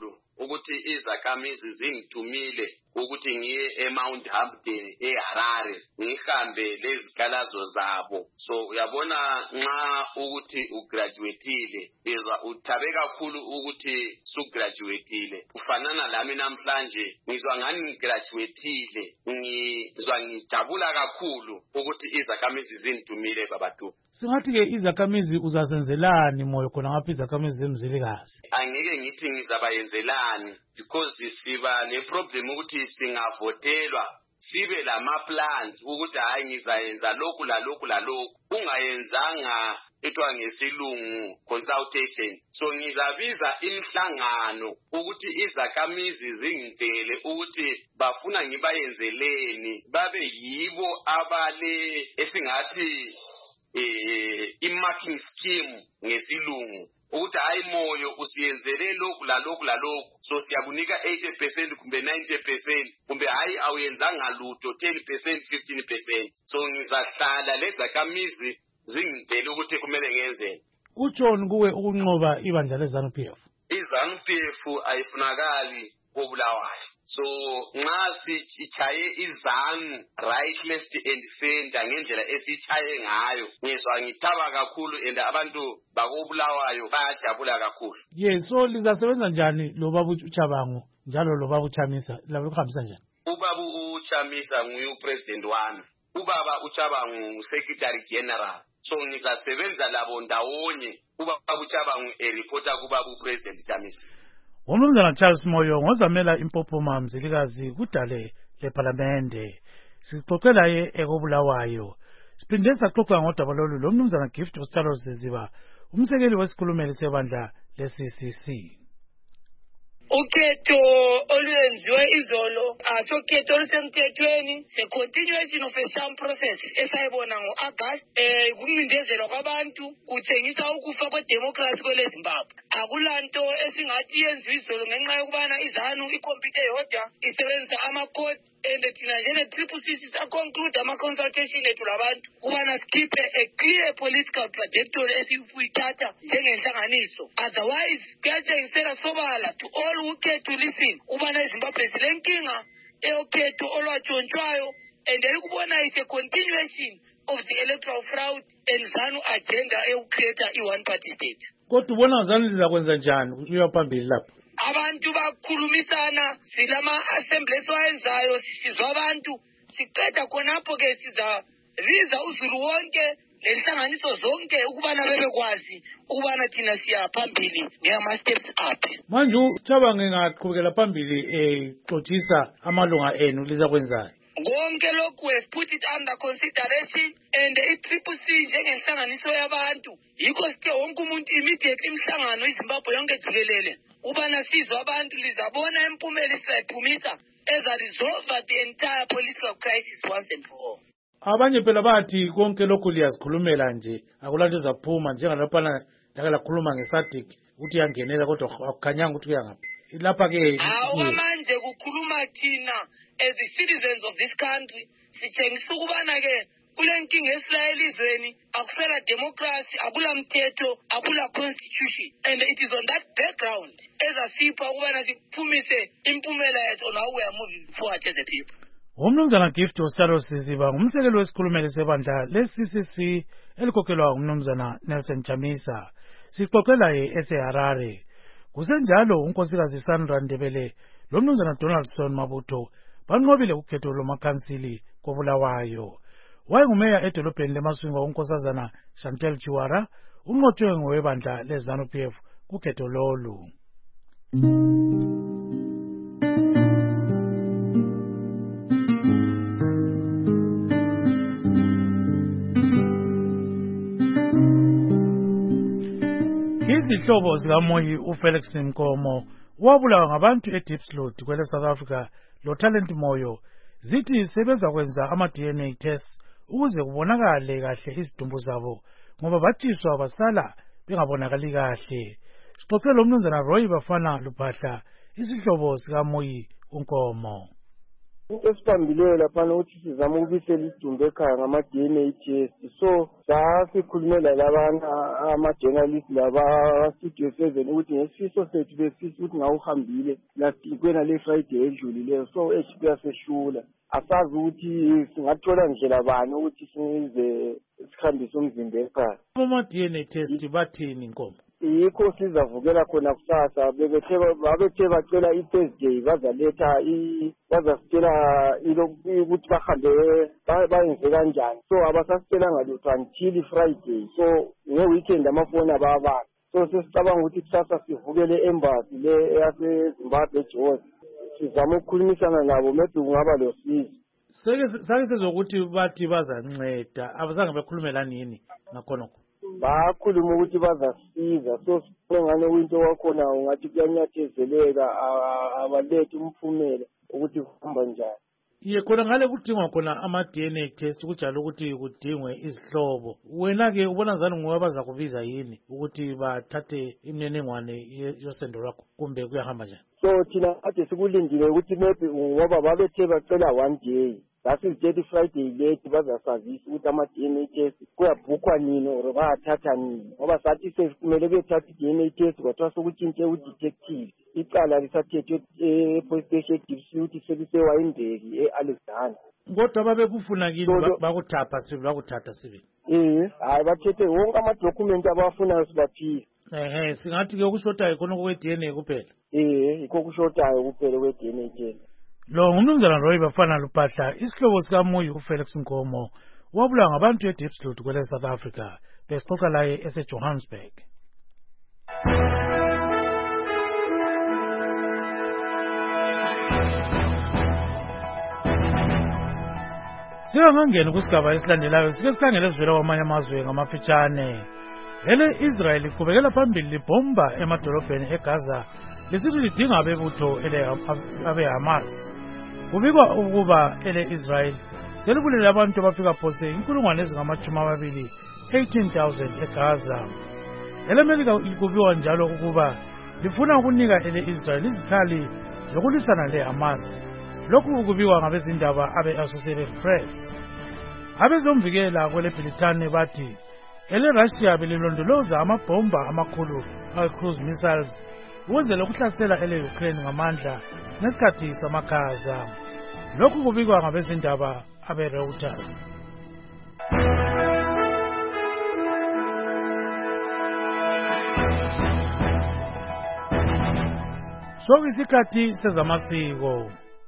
ukuthi izakhamizi zingithumile ukuthi ngiye eMount Hampton eHarare ngihambe lezikhalazo zabo. So uyabona nxa ukuthi ugraduateile uthabe kakhulu ukuthi sugraduateile. Ufanana lami namhlanje ngizwa ngani ngigraduateile, ngizwa ngijabula kakhulu ukuthi izakhamizi zingithumile babatu. Singathi ke izakhamizi uzasenzelani moyo khona ngapha izakhamizi zemzilikazi? Angeke ngithi ngizabayenzelani because siba le problem ukuthi singavotelwa sibe lama-plans ukuthi hayi ngizayenza lokhu lalokhu lalokhu, ungayenzanga etwa ngesilungu consultation. So ngizabiza imihlangano ukuthi izakhamizi zingitshele ukuthi bafuna ngibayenzeleni, babe yibo abale esingathi i-marking scheme ngesilungu ukuthi hayi moyo usiyenzele lokhu lalokhu lalokhu, so siyakunika 80% kumbe 90% kumbe hayi awuyenzanga lutho 10% 15%. So ngizahlala lezakhamizi zingitshele ukuthi kumele ngenzeni. Kutshoni kuwe ukunqoba ibandla leZANU-PF? iZANU-PF ayifunakali koBulawayo. So nxa sichaye iZANU right left and center ngendlela esichaye ngayo, ngizwa ngithaba kakhulu and abantu bakoBulawayo bayajabula kakhulu. Yes, so lizasebenza njani lo baba uChabangu njalo lo baba uChamisa? Labo kuhambisa njani? Ubaba uChamisa nguye upresident wami, ubaba uChabangu secretary general. So ngizasebenza labo ndawonye, ubaba uChabangu reporta kubaba upresident Chamisa. Umnumzana Charles Moyo ngozamela impophoma mzilikazi kudale leParlamente. Sixoxela ye ekoBulawayo. Siphinde saxoxa ngodaba lolu lo mnumzana Gift Ostalo Ziziba, umsekeli wesikhulumeli sebandla leCCC. Ukhetho olwenziwe izolo asokhetho olusemthethweni, the continuation of a sham process esayibona ngo-August kukuncindezelwa kwabantu kutshengisa ukufa kwedemocracy kweleZimbabwe. Akulanto esingathi yenziwe izolo ngenxa yokubana iZANU ikhompyutha yodwa isebenzisa amakhodi and thina njenge-CCC saconclude ama-consultation ethu labantu ukubana sikhiphe a clear political trajectory esiyithatha njengenhlanganiso. Otherwise kuyatshengisela sobala to all ukhetho listen ubana iZimbabwe silenkinga eyokhetho olwatshontshwayo and elikubona is a continuation of the electoral fraud and ZANU agenda eyokukhetha i-one party state. Kodwa ubona ZANU lizakwenza njani ukuya phambili lapho? Abantu bakhulumisana, silama-assembly esiwayenzayo, sisizwa abantu, siqeda khonapho ke sizabiza uzulu wonke lenhlanganiso zonke ukubana bebekwazi ukubana thina siya phambili ngama-steps aphi. Manje uChabangu ngaqhubekela phambili xothisa amalunga enu lizakwenzani? Konke lokhu we put it under consideration and i-CCC njengenhlanganiso yabantu yikho sithe wonke umuntu immediate imihlangano iZimbabwe yonke jikelele ubana sizwe abantu lizabona impumela isiyayiphumisa eza-resolve the entire political crisis once and for all. Abanye phela bathi konke lokhu liyazikhulumela nje akulanto ezaphuma njengalaphana lake lakhuluma ngeSADC ukuthi yangenela kodwa akukhanyanga ukuthi kuyangaphi. Lapha ke manje kukhuluma thina as the citizens of this country sitshengisa ukubana ke kule nkinga esila elizweni akusela democracy, akula mthetho, akula constitution, and it is on that background ezasipha ukubana siphumise impumela yethu on how we are moving forward as a people. Umnumzana Gift Ostalo Ziziba ngumsekeli wesikhulumeli sebandla leCCC elikhokelwa umnumzana Nelson Chamisa. Sixoxela eseHarare. Kusenjalo unkosikazi Sandra Ndebele lo mnumzana Donaldson Mabutho banqobile ukhetho lomakhansili koBulawayo. Wayengumeya edolobheni leMaswinga unkosazana Chantel Chiwara unqotshwe ngowebandla leZANU-PF kukhetho lolu. Izihlobo zikaMoyi uFelix Nkomo wabulawa ngabantu eDeepsloot kwele South Africa lo Talent Moyo zithi sebezakwenza ama-DNA test ukuze kubonakale kahle izidumbu zabo ngoba bathiswa basala bengabonakali kahle. Sixoxele umnumzana Roy Bafana Luphahla isihlobo sikaMoyi uNkomo. into esibambileyo laphana ukuthi sizama ukubisela isidumbu ekhaya ngama-DNA test. So sasikhulumela labana ama-journalist laba-Studio 7 ukuthi ngesifiso sethu besifisa ukuthi ngawuhambile last week wena le Friday edlulileyo. So kuyaseshula, asazi ukuthi singathola ndlela bani ukuthi size sikhambise umzimba ekhaya. Ama-DNA test bathini inkomo? Yikho sizavukela khona kusasa, babethe bacela i-Thursday bazasitshela ukuthi bahambe bayenze kanjani. So abasasitshelanga lutho until Friday. So nge-weekend amafoni ababanga. So sesicabanga ukuthi kusasa sivukele embassy le yaseZimbabwe eJozi, sizama ukukhulumisana nabo, maybe kungaba losizo. Sake sezokuthi bathi bazanceda, abazange bekhulumela nini ngakhonokho? Bakhuluma ukuthi bazasiza. So ngane winto wakhona ungathi kuyanyathezeleka, abalethe umphumela ukuthi kuhamba njani. Ye khona ngale kudingwa khona ama-DNA test kunjalo ukuthi kudingwe izihlobo. Wena-ke ubona njani ngoba baza kubiza yini ukuthi bathathe imininingwane yosendo lwakho kumbe kuyahamba njani? So thina kade sikulindile ukuthi maybe ngoba babethe bacela 1 day. That's Friday late bazasazisa ukuthi ama-DNA test kuyabhukhwa nini or bayathatha nini, ngoba sathi sekumele bethatha i-DNA test kwathiwa sokutshintshe udetective. Icala lisathethwe e-police station dispute selisewayindeki e-Alexander. Kodwa babekufuna kini bakuthatha sibili. Hayi bathethe wonke amadokhumenti abawafunayo sibaphile. Singathi-ke okushotayo khona kwe-DNA kuphela. Yikho okushotayo kuphela kwe-DNA test. Lo ngumnumzana Roy Bafana Lupahla, isihlobo sikaMoyo uFelix Nkomo, wabulawa ngabantu eDiepsloot kwele South Africa, besixoxa laye eseJohannesburg. Singangena kusigaba esilandelayo, sike sikhangele esivela kwamanye amazwe ngamafitshane. Israel iqhubekela phambili libhomba emadolobheni eGaza lisithi lidinga abebutho abe-Hamas. Kubikwa ukuba Israel selibulele abantu abafika phose 18,000 eGaza. Amerika kubiwa njalo ukuba lifuna ukunika Israel izikhali zokulisana le-Hamas. Lokhu kubiwa ngabezindaba abe-Associated Press. Abezomvikela kwele Britane bathi Russia belilondoloza amabhomba amakhulu cruise missiles ukwenzela ukuhlasela Ukraine ngamandla ngesikhathi samakhaza. Lokhu kubikwa ngabezindaba abe-Reuters. Sokuyisikhathi sezamasiko.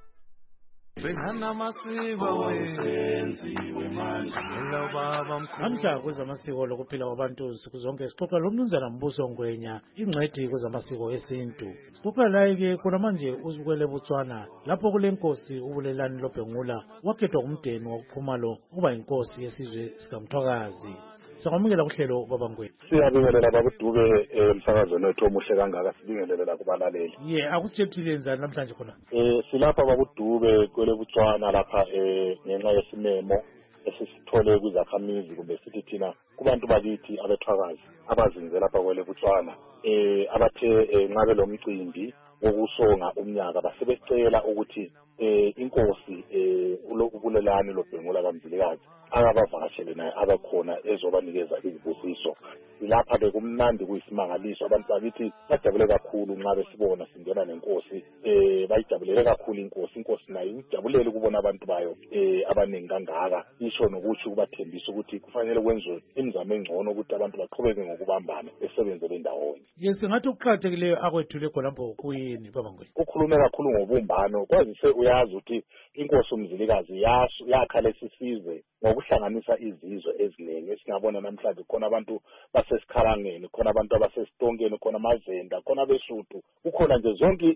Namhla kwezamasiko lokuphila kwabantu nsuku zonke sixoxa lomnumzana Mbuso Ngwenya, ingcwethi kwezamasiko esintu. Sixoxa laye-ke khona manje uzukwele Botswana lapho kule nkosi uBulelani Lobhengula wakhethwa kumdeni wokuphumalo ukuba inkosi yesizwe sikaMthwakazi. Siyakwamukela kuhlelo babangweni. Siyabingelela babudube emsakazweni wethu omuhle kangaka, sibingelela kubalaleli. Akusithethile enzani namhlanje khona? Silapha babudube kwele Botswana lapha ngenxa yesimemo esisithole kwizakhamizi kumbe sithi thina kubantu bakithi abethwakazi abazinze lapha kwele Botswana abathe nqabe lo mcimbi wokusonga umnyaka basebecela ukuthi inkosi uBulelani Lobhengula kaMzilikazi akabavakashele naye abakhona ezobanikeza izibusiso. Lapha bekumnandi kuyisimangaliso, abantu bakithi bajabule kakhulu nxa besibona singena nenkosi, bayijabulele kakhulu inkosi nayo ijabulela ukubona abantu bayo abaningi kangaka, isho nokuthi kubathembisa ukuthi kufanele kwenziwe imizamo engcono ukuthi abantu baqhubeke ngokubambana besebenzele ndawonye. Singathi ukuqakathekileyo akwethule khonapho kuyini babangweni? Ukhulume kakhulu ngobumbano, kwazise uyazi ukuthi inkosi uMzilikazi yakha lesi sizwe ngokuhlanganisa izizwe eziningi esingabona namhlanje. Khona abantu basesikhalangeni, khona abantu abasesitonkeni, khona amazenda, khona abesuthu, kukhona nje zonke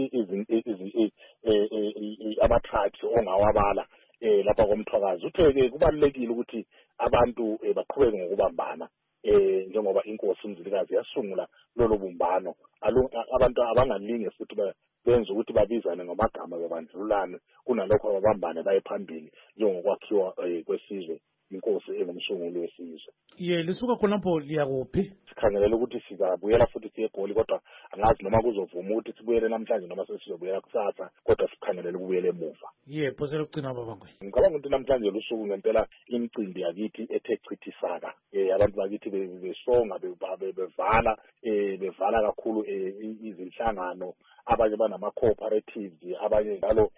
ama-tribes ongawabala lapha koMthwakazi. Uthe-ke kubalulekile ukuthi abantu baqhubeke ngokubambana njengoba inkosi uMzilikazi yasungula lolo bumbano. Abantu abangalinge futhi benza ukuthi babizane ngamagama bebandlululane, kunalokho babambane baye phambili njengokwakhiwa kwesizwe inkosi engumsunguli wesizwe. Lisuka khonapho liyakuphi? Sikhangelela ukuthi sizabuyela futhi siye eGoli, kodwa angazi noma kuzovuma ukuthi sibuyele namhlanje noma sesizobuyela kusasa, kodwa sikhangelela ukubuyela emuva. Phosela ukugcina babangwe. Ngicabanga ukuthi namhlanje lusuku ngempela imicimbi yakithi ethe chithisaka. Abantu bakithi besonga bevala kakhulu izinhlangano, abanye banama cooperatives, abanye njalo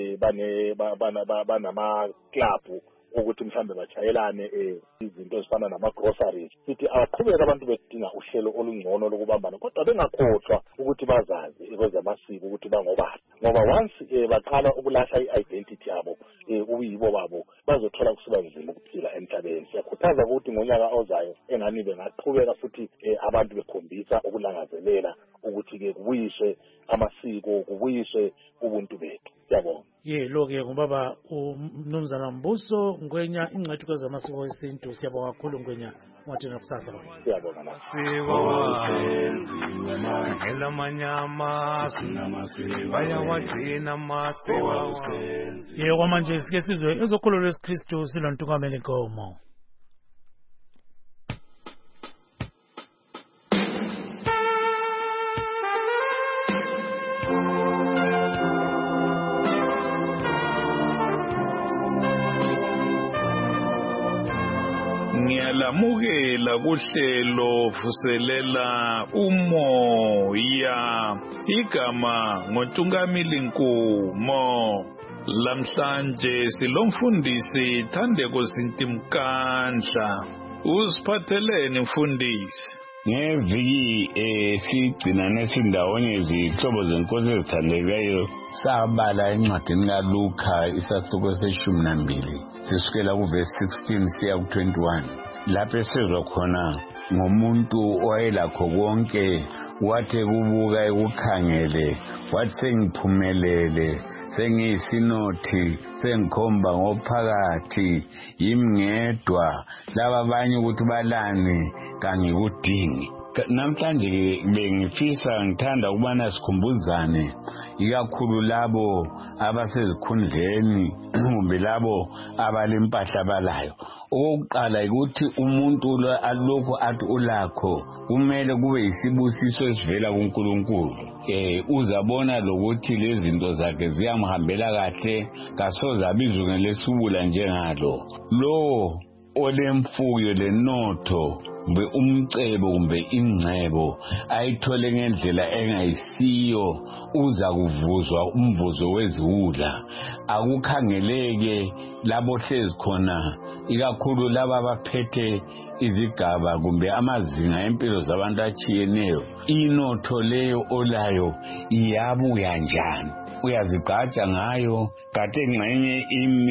banama club ukuthi mhlambe bachayelane izinto ezifana nama-groceries. Sithi aqhubeka abantu bedinga uhlelo olungcono lokubambana, kodwa bengakhohlwa ukuthi bazazi kwezamasiko ukuthi bangobani, ngoba once baqala ukulahla i-identity yabo, ubuyibo babo, bazothola kusiba nzima ukuphila emhlabeni. Siyakhuthaza ukuthi ngonyaka ozayo engani bengaqhubeka futhi abantu bekhombisa ukulangazelela ukuthi-ke kubuyiswe amasiko, kubuyiswe ubuntu bethu. Siyabonga. Lo-ke ngubaba uMnumzana Mbuso Ngwenya, ingcitshi kwezamasiko esintu. Siyabonga kakhulu Ngwenya, ungathina kusasa. Siyabonga na. Ela manyama bayawagcina masiko. Kwamanje sike sizwe ezokholo lwesikristu silontungameli Nkomo. Ngiyalamukela kuhlelo vuselela umoya, igama ngoNtungameli Nkomo. Lamhlanje silomfundisi Thandeko Zintimkandla. Usiphatheleni mfundisi? Ngeviki sigcina nesindawonye izihlobo zenkosi ezithandekayo sabala encwadini kaLuka isahluko se-12 sisukela kuvesi 16 siya ku-21, lapho esizwa khona ngomuntu owayelakho konke, wathi kubuka ekukhangele wathi sengiphumelele, sengiyisinothi, sengikhomba ngophakathi, yimngedwa, laba abanye ukuthi balani kangikudingi. Namhlanje bengifisa ngithanda ukubana sikhumbuzane ikakhulu labo abasezikhundleni kumbe labo abalempahla abalayo. Okokuqala ukuthi umuntu alokho athi ulakho kumele kube yisibusiso esivela kuNkulunkulu. Uzabona lokuthi lezi zinto zakhe ziyamhambela kahle, kasoze abizwe lesubula njengalo. Lo olemfuyo lenotho kumbe umcebo kumbe ingcebo ayithole ngendlela engayisiyo, uza kuvuzwa umvuzo weziwula. Akukhangeleke labo hlezi khona, ikakhulu laba abaphethe izigaba kumbe amazinga empilo zabantu atshiyeneyo. Inotho leyo olayo iyabuya njani? Uyazigqaja ngayo kade ngxenye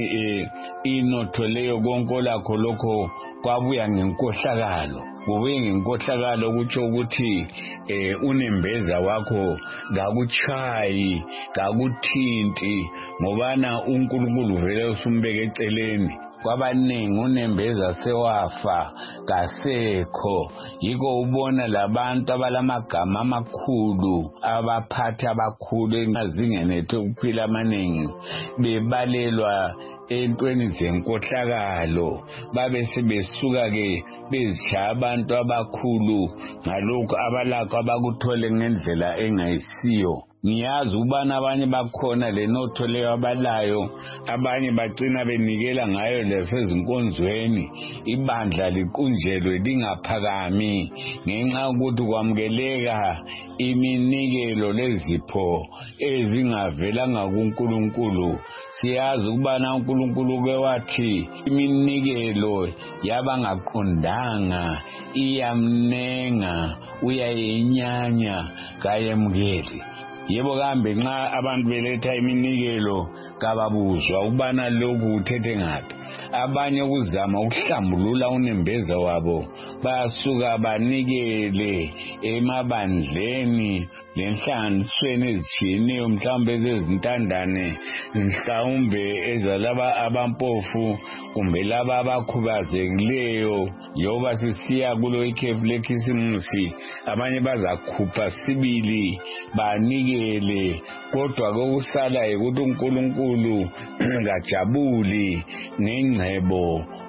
inotho leyo konke lakho lokho kwabuya ngenkohlakalo. Kubuye ngenkohlakalo kutsho ukuthi unembeza wakho kakutshayi, kakuthinti, ngobana uNkulunkulu vele usumbeke eceleni. Kwabaningi unembeza sewafa, kasekho. Yiko ubona labantu abalamagama amakhulu, abaphathi abakhulu emazingeni ethu ukuphila amaningi, bebalelwa entweni zenkohlakalo, babe sebesuka-ke bezishaya abantu abakhulu ngalokhu abalakho abakuthole ngendlela engayisiyo. Ngiyazi ukubana abanye bakhona lenotho leyo abalayo, abanye bagcina benikela ngayo lesezinkonzweni, ibandla liqunjelwe lingaphakami ngenxa yokuthi kwamukeleka iminikelo lezipho ezingavelanga kuNkulunkulu. Siyazi ukubana uNkulunkulu ke wathi iminikelo yabangaqondanga iyamnenga, uyayenyanya, kayemukeli. Yebo kambe nxa abantu beletha iminikelo kababuzwa ukubana lokhu uthethe ngaphi. Abanye ukuzama ukuhlambulula unembeza wabo basuka banikele emabandleni lenhlanganisweni ezitshiyeneyo, mhlawumbe ezezintandane, mhlawumbe ezalaba abampofu kumbe laba abakhubazekileyo. Yoba sisiya kulo ikhefu lekhisimusi, abanye bazakhupha sibili banikele, kodwa kokusala ukuthi uNkulunkulu kajabuli ngengcebo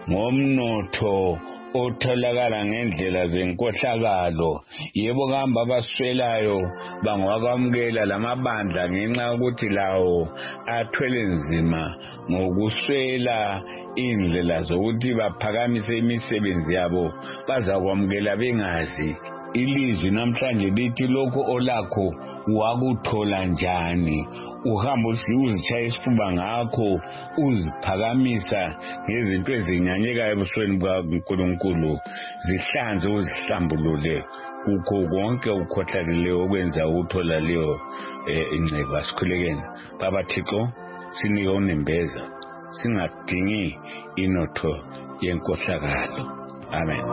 ngomnotho otholakala ngendlela zenkohlakalo. Yebo kamba abaswelayo bangakwamukela lamabandla ngenxa yokuthi lawo athwele nzima ngokuswela indlela zokuthi baphakamise imisebenzi yabo, bazakwamukela bengazi. Ilizwi namhlanje lithi lokho olakho wakuthola njani, uhamba uzitshaya isifuba ngakho, uziphakamisa ngezinto ezinyanyekayo ebusweni bukaNkulunkulu, zihlanze uzihlambulule kukho konke ukukhohlakeleyo okwenza ukuthola leyo inceba. Sikhulekeni Baba Thixo, sinike unembeza, singadingi inotho yenkohlakalo. Amen.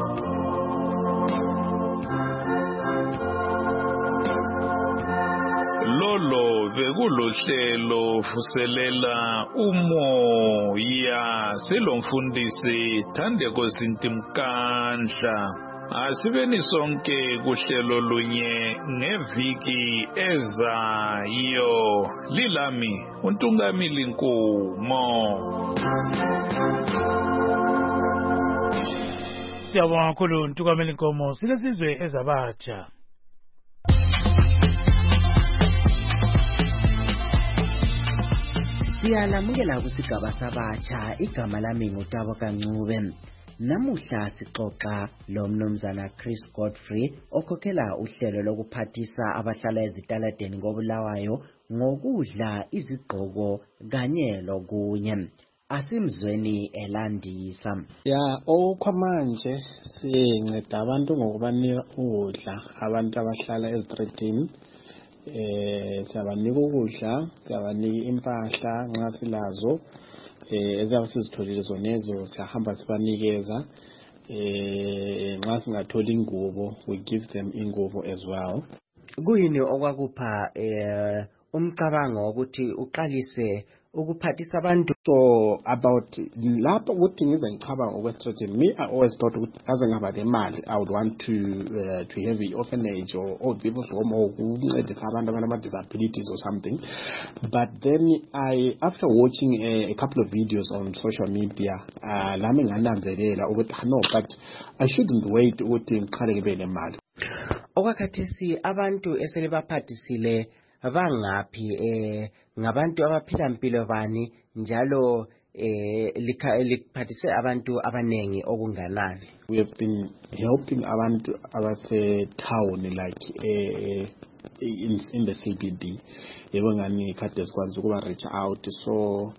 Lolo bekulohlelo vuselela umoya selomfundisi Thandeko Sintimkandla. Asibeni sonke kuhlelo lunye ngeviki ezayo. Lilami uNtungamili Nkumo. Siyabonga kakhulu Ntungamili Nkomo. Silesizwe ezabatsha. Siyalamukela kusigaba sabatsha. Igama lami nguTabo Kancube. Namuhla sixoxa lo mnumzana Chris Godfrey okhokhela uhlelo lokuphathisa abahlala ezitaladeni koBulawayo ngokudla, izigqoko kanye lokunye. Asimzweni elandisa. Okwamanje sinceda abantu ngokubanika ukudla, abantu abahlala ezitradini. Siyabanika ukudla, siyabanika impahla nxa silazo. Ezabe sizitholile zonezo siyahamba sibanikeza. Nxa singathola ingubo, we give them ingubo as well. Kuyini okwakupha umcabango ukuthi uqalise ukuphathisa abantu? So about lapho ukuthi ngize ngicabanga okwestrategy, me I always thought ukuthi aze ngaba nemali I would want to have an orphanage or old people's home or ukuncedisa abantu abanama disabilities or something. But then after watching a couple of videos on social media, lami ngananzelela ukuthi no, but I shouldn't wait ukuthi ngiqale ngibe nemali. Okwakhathesi abantu eselebaphathisile bangaphi, ngabantu abaphila impilo bani njalo likhathise abantu abanengi okunganani? We have been helping abantu abase town like in the CBD. Yebo ngani kade sikwazi ukuba reach out, so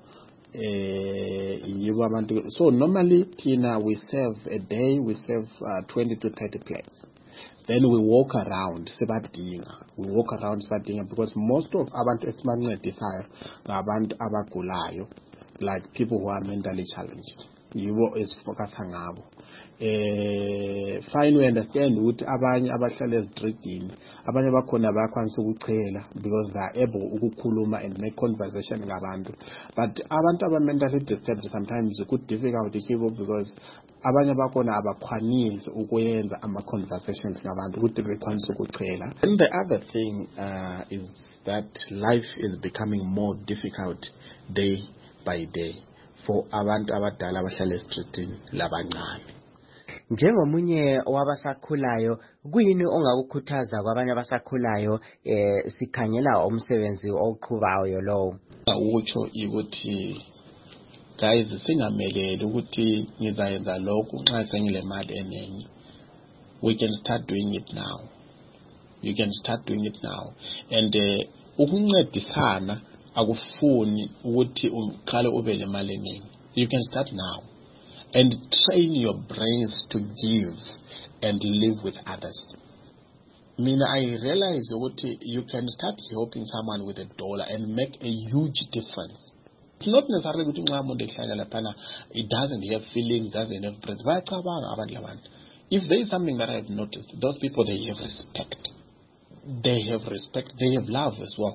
yibo abantu. So normally tina we serve a day, we serve 20 to 30 plates. Then we walk around sibadinga because most of abantu esibancedisayo ngabantu abagulayo, like people who are mentally challenged. Yibo esifocus ngabo. Fine, we understand ukuthi abanye abahlala ezitradini, abanye bakhona bayakwanisa ukuchela because they are able ukukhuluma and make conversation ngabantu. But abantu aba mentally disturbed sometimes it's difficult kibo because abanye bakhona abakhwanisi ukuyenza ama conversations ngabantu ukuthi bekwanisa ukuchela. And the other thing is that life is becoming more difficult day by day for abantu abadala abahlala esitradini labancane. Njengomunye wabasakhulayo, kuyini ongakukhuthaza kwabanye abasakhulayo sikhangela umsebenzi oqhubayo lo? Utsho ukuthi guys singameleli ukuthi ngizayenza lokho nxa sengile mali enengi. We can start doing it now. You can start doing it now. And ukuncedisana akufuni ukuthi uqale ube nemali enengi. You can start now and train your brains to give and live with others. I realize that you can start helping someone with $1 and make a huge difference. It's not necessarily that it doesn't have feelings, doesn't have presence. If there is something that I have noticed, those people, they have respect. They have respect, they have love as well.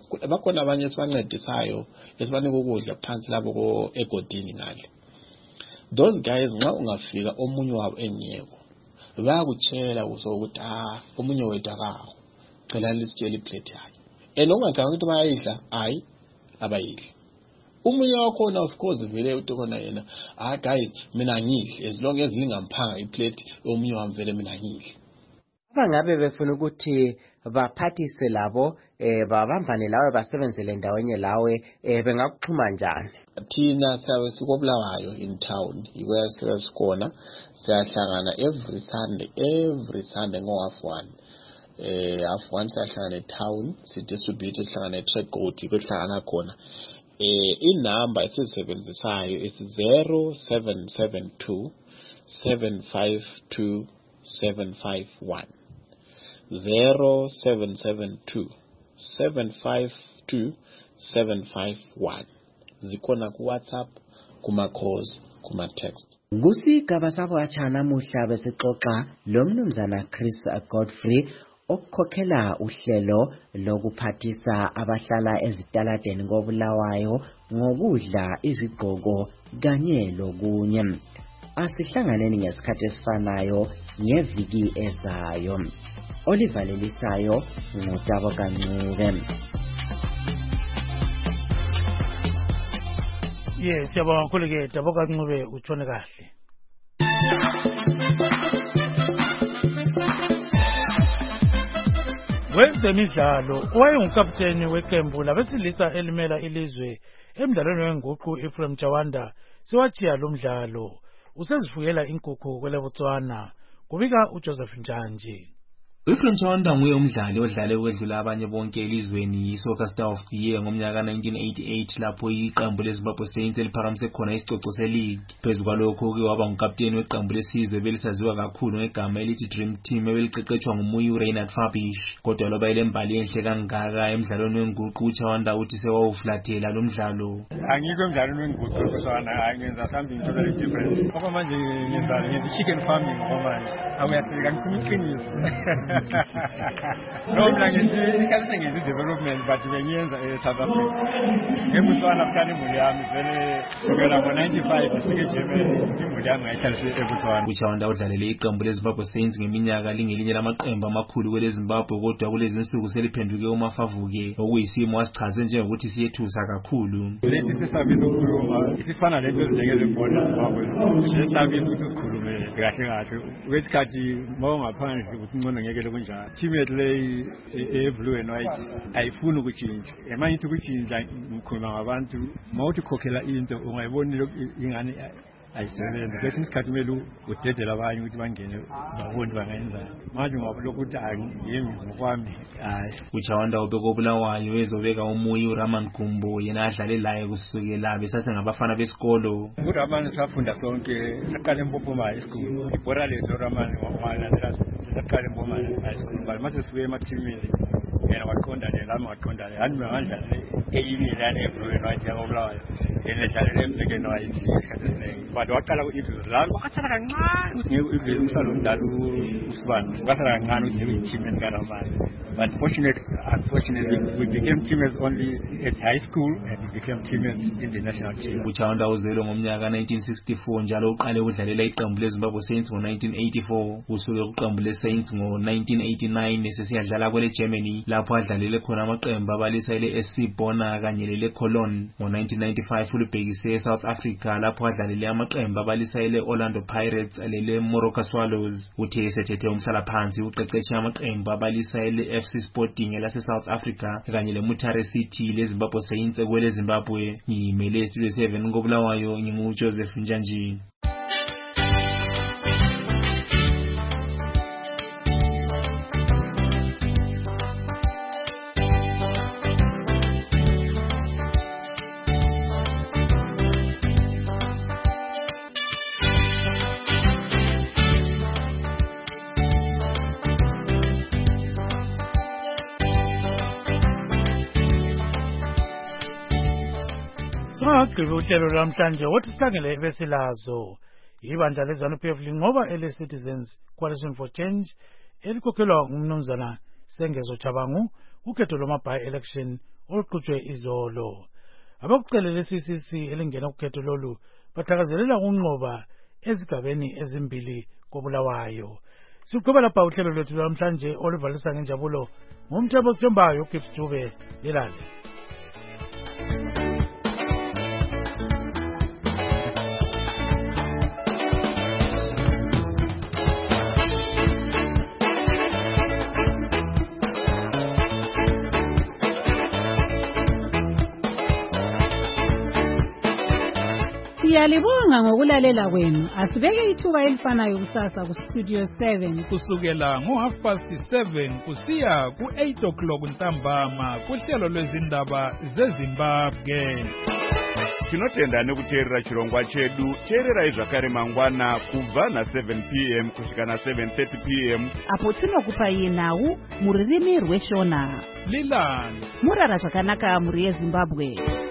Those guys nxa ungafika omunye wabo enyeko bayakutshela ukuthi omunye wethu akaho cela lisitshela iplate yakhe and ungacanga ukuthi bayidla hayi abayidli Umunye wakhona of course vele utokona yena guys mina ngidle as long as lingamphanga iplate omunye wami vele mina ngidle. Bangabe befuna ukuthi baphathise labo babambane lawe basebenzele ndawenye lawe bengakuxhuma njani? Thina siyabe sikobulawayo in town yikwese sikhona siyahlangana every Sunday ngo-half one. Half one siyahlangana e-town sidistribute sihlangana e-track coat kwehlangana khona. Inamba esisebenzisayo is 0772 752 751 0772 752 751. Zikhona ku WhatsApp, kuma calls, kuma text. Kusigaba sabo achana muhla besixoxa lo mnumzana Chris Godfrey okukhokhela uhlelo lokuphathisa abahlala ezitaladeni ngobulawayo ngokudla izigqoko kanye lokunye. Asihlanganeni ngesikhathi esifanayo ngeviki ezayo. Oliver Lelisayo ngutabo kancube. Yes, siyabonga kakhulu ke Dabo kancube utshone kahle. Wezemidlalo owayengukapteni weqembu labesilisa elimela ilizwe emdlalweni wenguqu Ephraim Chawanda siwachiya lo mdlalo usezifuyela inkukhu kweleBotswana kubika uJoseph Njanji. Ephraim Chawanda nguye umdlali odlale ukwedlula abanye bonke elizweni iSoccer Star of the Year ngomnyaka 1988 lapho iqembu leZimbabwe Saints eliphakamise khona isicoco se-league. Phezu kwalokho ke waba ngukapteni weqembu lesizwe belisaziwa kakhulu ngegama elithi Dream Team ebeliqeqetshwa nguMuyi Reinhard Fabish. Kodwa loba ilembali enhle kangaka emdlalweni wenguqu uChawanda uthi sewawuflathela lo mdlalo. Angikho emdlalweni wenguqu eBotswana ngenza something totally different. Ngoba manje ngenza chicken farming ngoba manje awuyahleka ngikhuluma iqiniso. No, ikhathi ngenza development but benyenza eSouth Africa. eBotswana kuqala imuli yami vele sukela ngo-95 sike eGermany imuli yami ngayihlalise eBotswana. uChawanda udlalele iqembu leZimbabwe Saints ngeminyaka lingelinye lamaqembu amakhulu kweleZimbabwe kodwa kulezi insuku seliphenduke umafavuke okuyisimo wasichaze njengokuthi siyethusa kakhulu. Lethi sisabisa ukukhuluma isifana lento ezinengele ibhola eZimbabwe sisabisa ukuthi sikhulume kahle kahle kwesikhathi mawungaphandle ukuthi ngcono ngeke lokunjalo. Teammate le eblue and white ayifuni ukutshintsha emanye ithi ukutshintsha ngikhuluma ngabantu mawuthi khokhela into ungayiboni ingane ayisebenza bese isikhathi kumele udedela abanye ukuthi bangene babone bangayenzani manje ngoba lokuthi angiyimi ngokwami hayi. uChawanda ubekobulawayo ezobeka uMuyi uRaman Gumbo yena adlale laye kusukela besasengabafana besikolo. uRaman safunda sonke saqala eMpophoma High School ibhora lezo Raman saqala eMpophoma High School mase sibuye emathimini yena waqonda lami waqonda hani ngandlala eyimilane eblue and white yabulawayo yena dlalela emzekeni wayithi isikhathi esiningi but waqala ku-Eagles lami wakhathana kancane ukuthi ngeke u-Eagles umsalo umdala uSibani wakhathana kancane ukuthi ngeke i-teammate kaRaman but unfortunately we became teammates only at high school and we became teammates in the national team. uChawanda uzelwe ngomnyaka 1964 njalo uqale ukudlalela iqembu leZimbabwe Saints ngo-1984 usuke kuqembu leSaints ngo-1989 esesiyadlala kwele Germany lapho adlalele khona amaqembu abalisa ele-SC Bona kanye lele-Cologne. ngo-1995 ulibhekise eSouth Africa lapho adlalele amaqembu abalisa ele-Orlando Pirates lele-Moroka Swallows. Uthe esethethe umhlalaphansi uqeqeshe amaqembu abalisa ele-FC Sporting elase-South Africa kanye le-Mutare City leZimbabwe Saints kwele Zimbabwe. Ngimele Studio 7 ngobulawayo nginguJoseph Njanji. Singagqiba uhlelo lwamhlanje wothi sikhangele ebesilazo ibandla leZANU-PF linqoba ele-Citizens Coalition for Change elikhokhelwa ngumnumzana Sengezo Chabangu ukhetho lwama-by-election oluqhutshwe izolo. Abakucelela le-CCC elingena kukhetho lolu bathakazelela ukunqoba ezigabeni ezimbili kobulawayo. Siqhubeka lapha uhlelo lwethu lwamhlanje oluvalisa ngenjabulo ngumthembo sithembayo uGibbs Dube lelale. Siyalibonga ngokulalela kwenu. Asibeke ithuba elifanayo kusasa kustudio 7 kusukela ngo7:30 kusiya ku8 ntambama kuhlelo lwezindaba zeZimbabwe. Tinotenda nekuteerera chirongwa chedu. Teererai zvakare mangwana kubva na7 p.m. kusvika na7:30 p.m. apo tinokupai nhau mururimi rweshona. Lilani murara zvakanaka muri yeZimbabwe.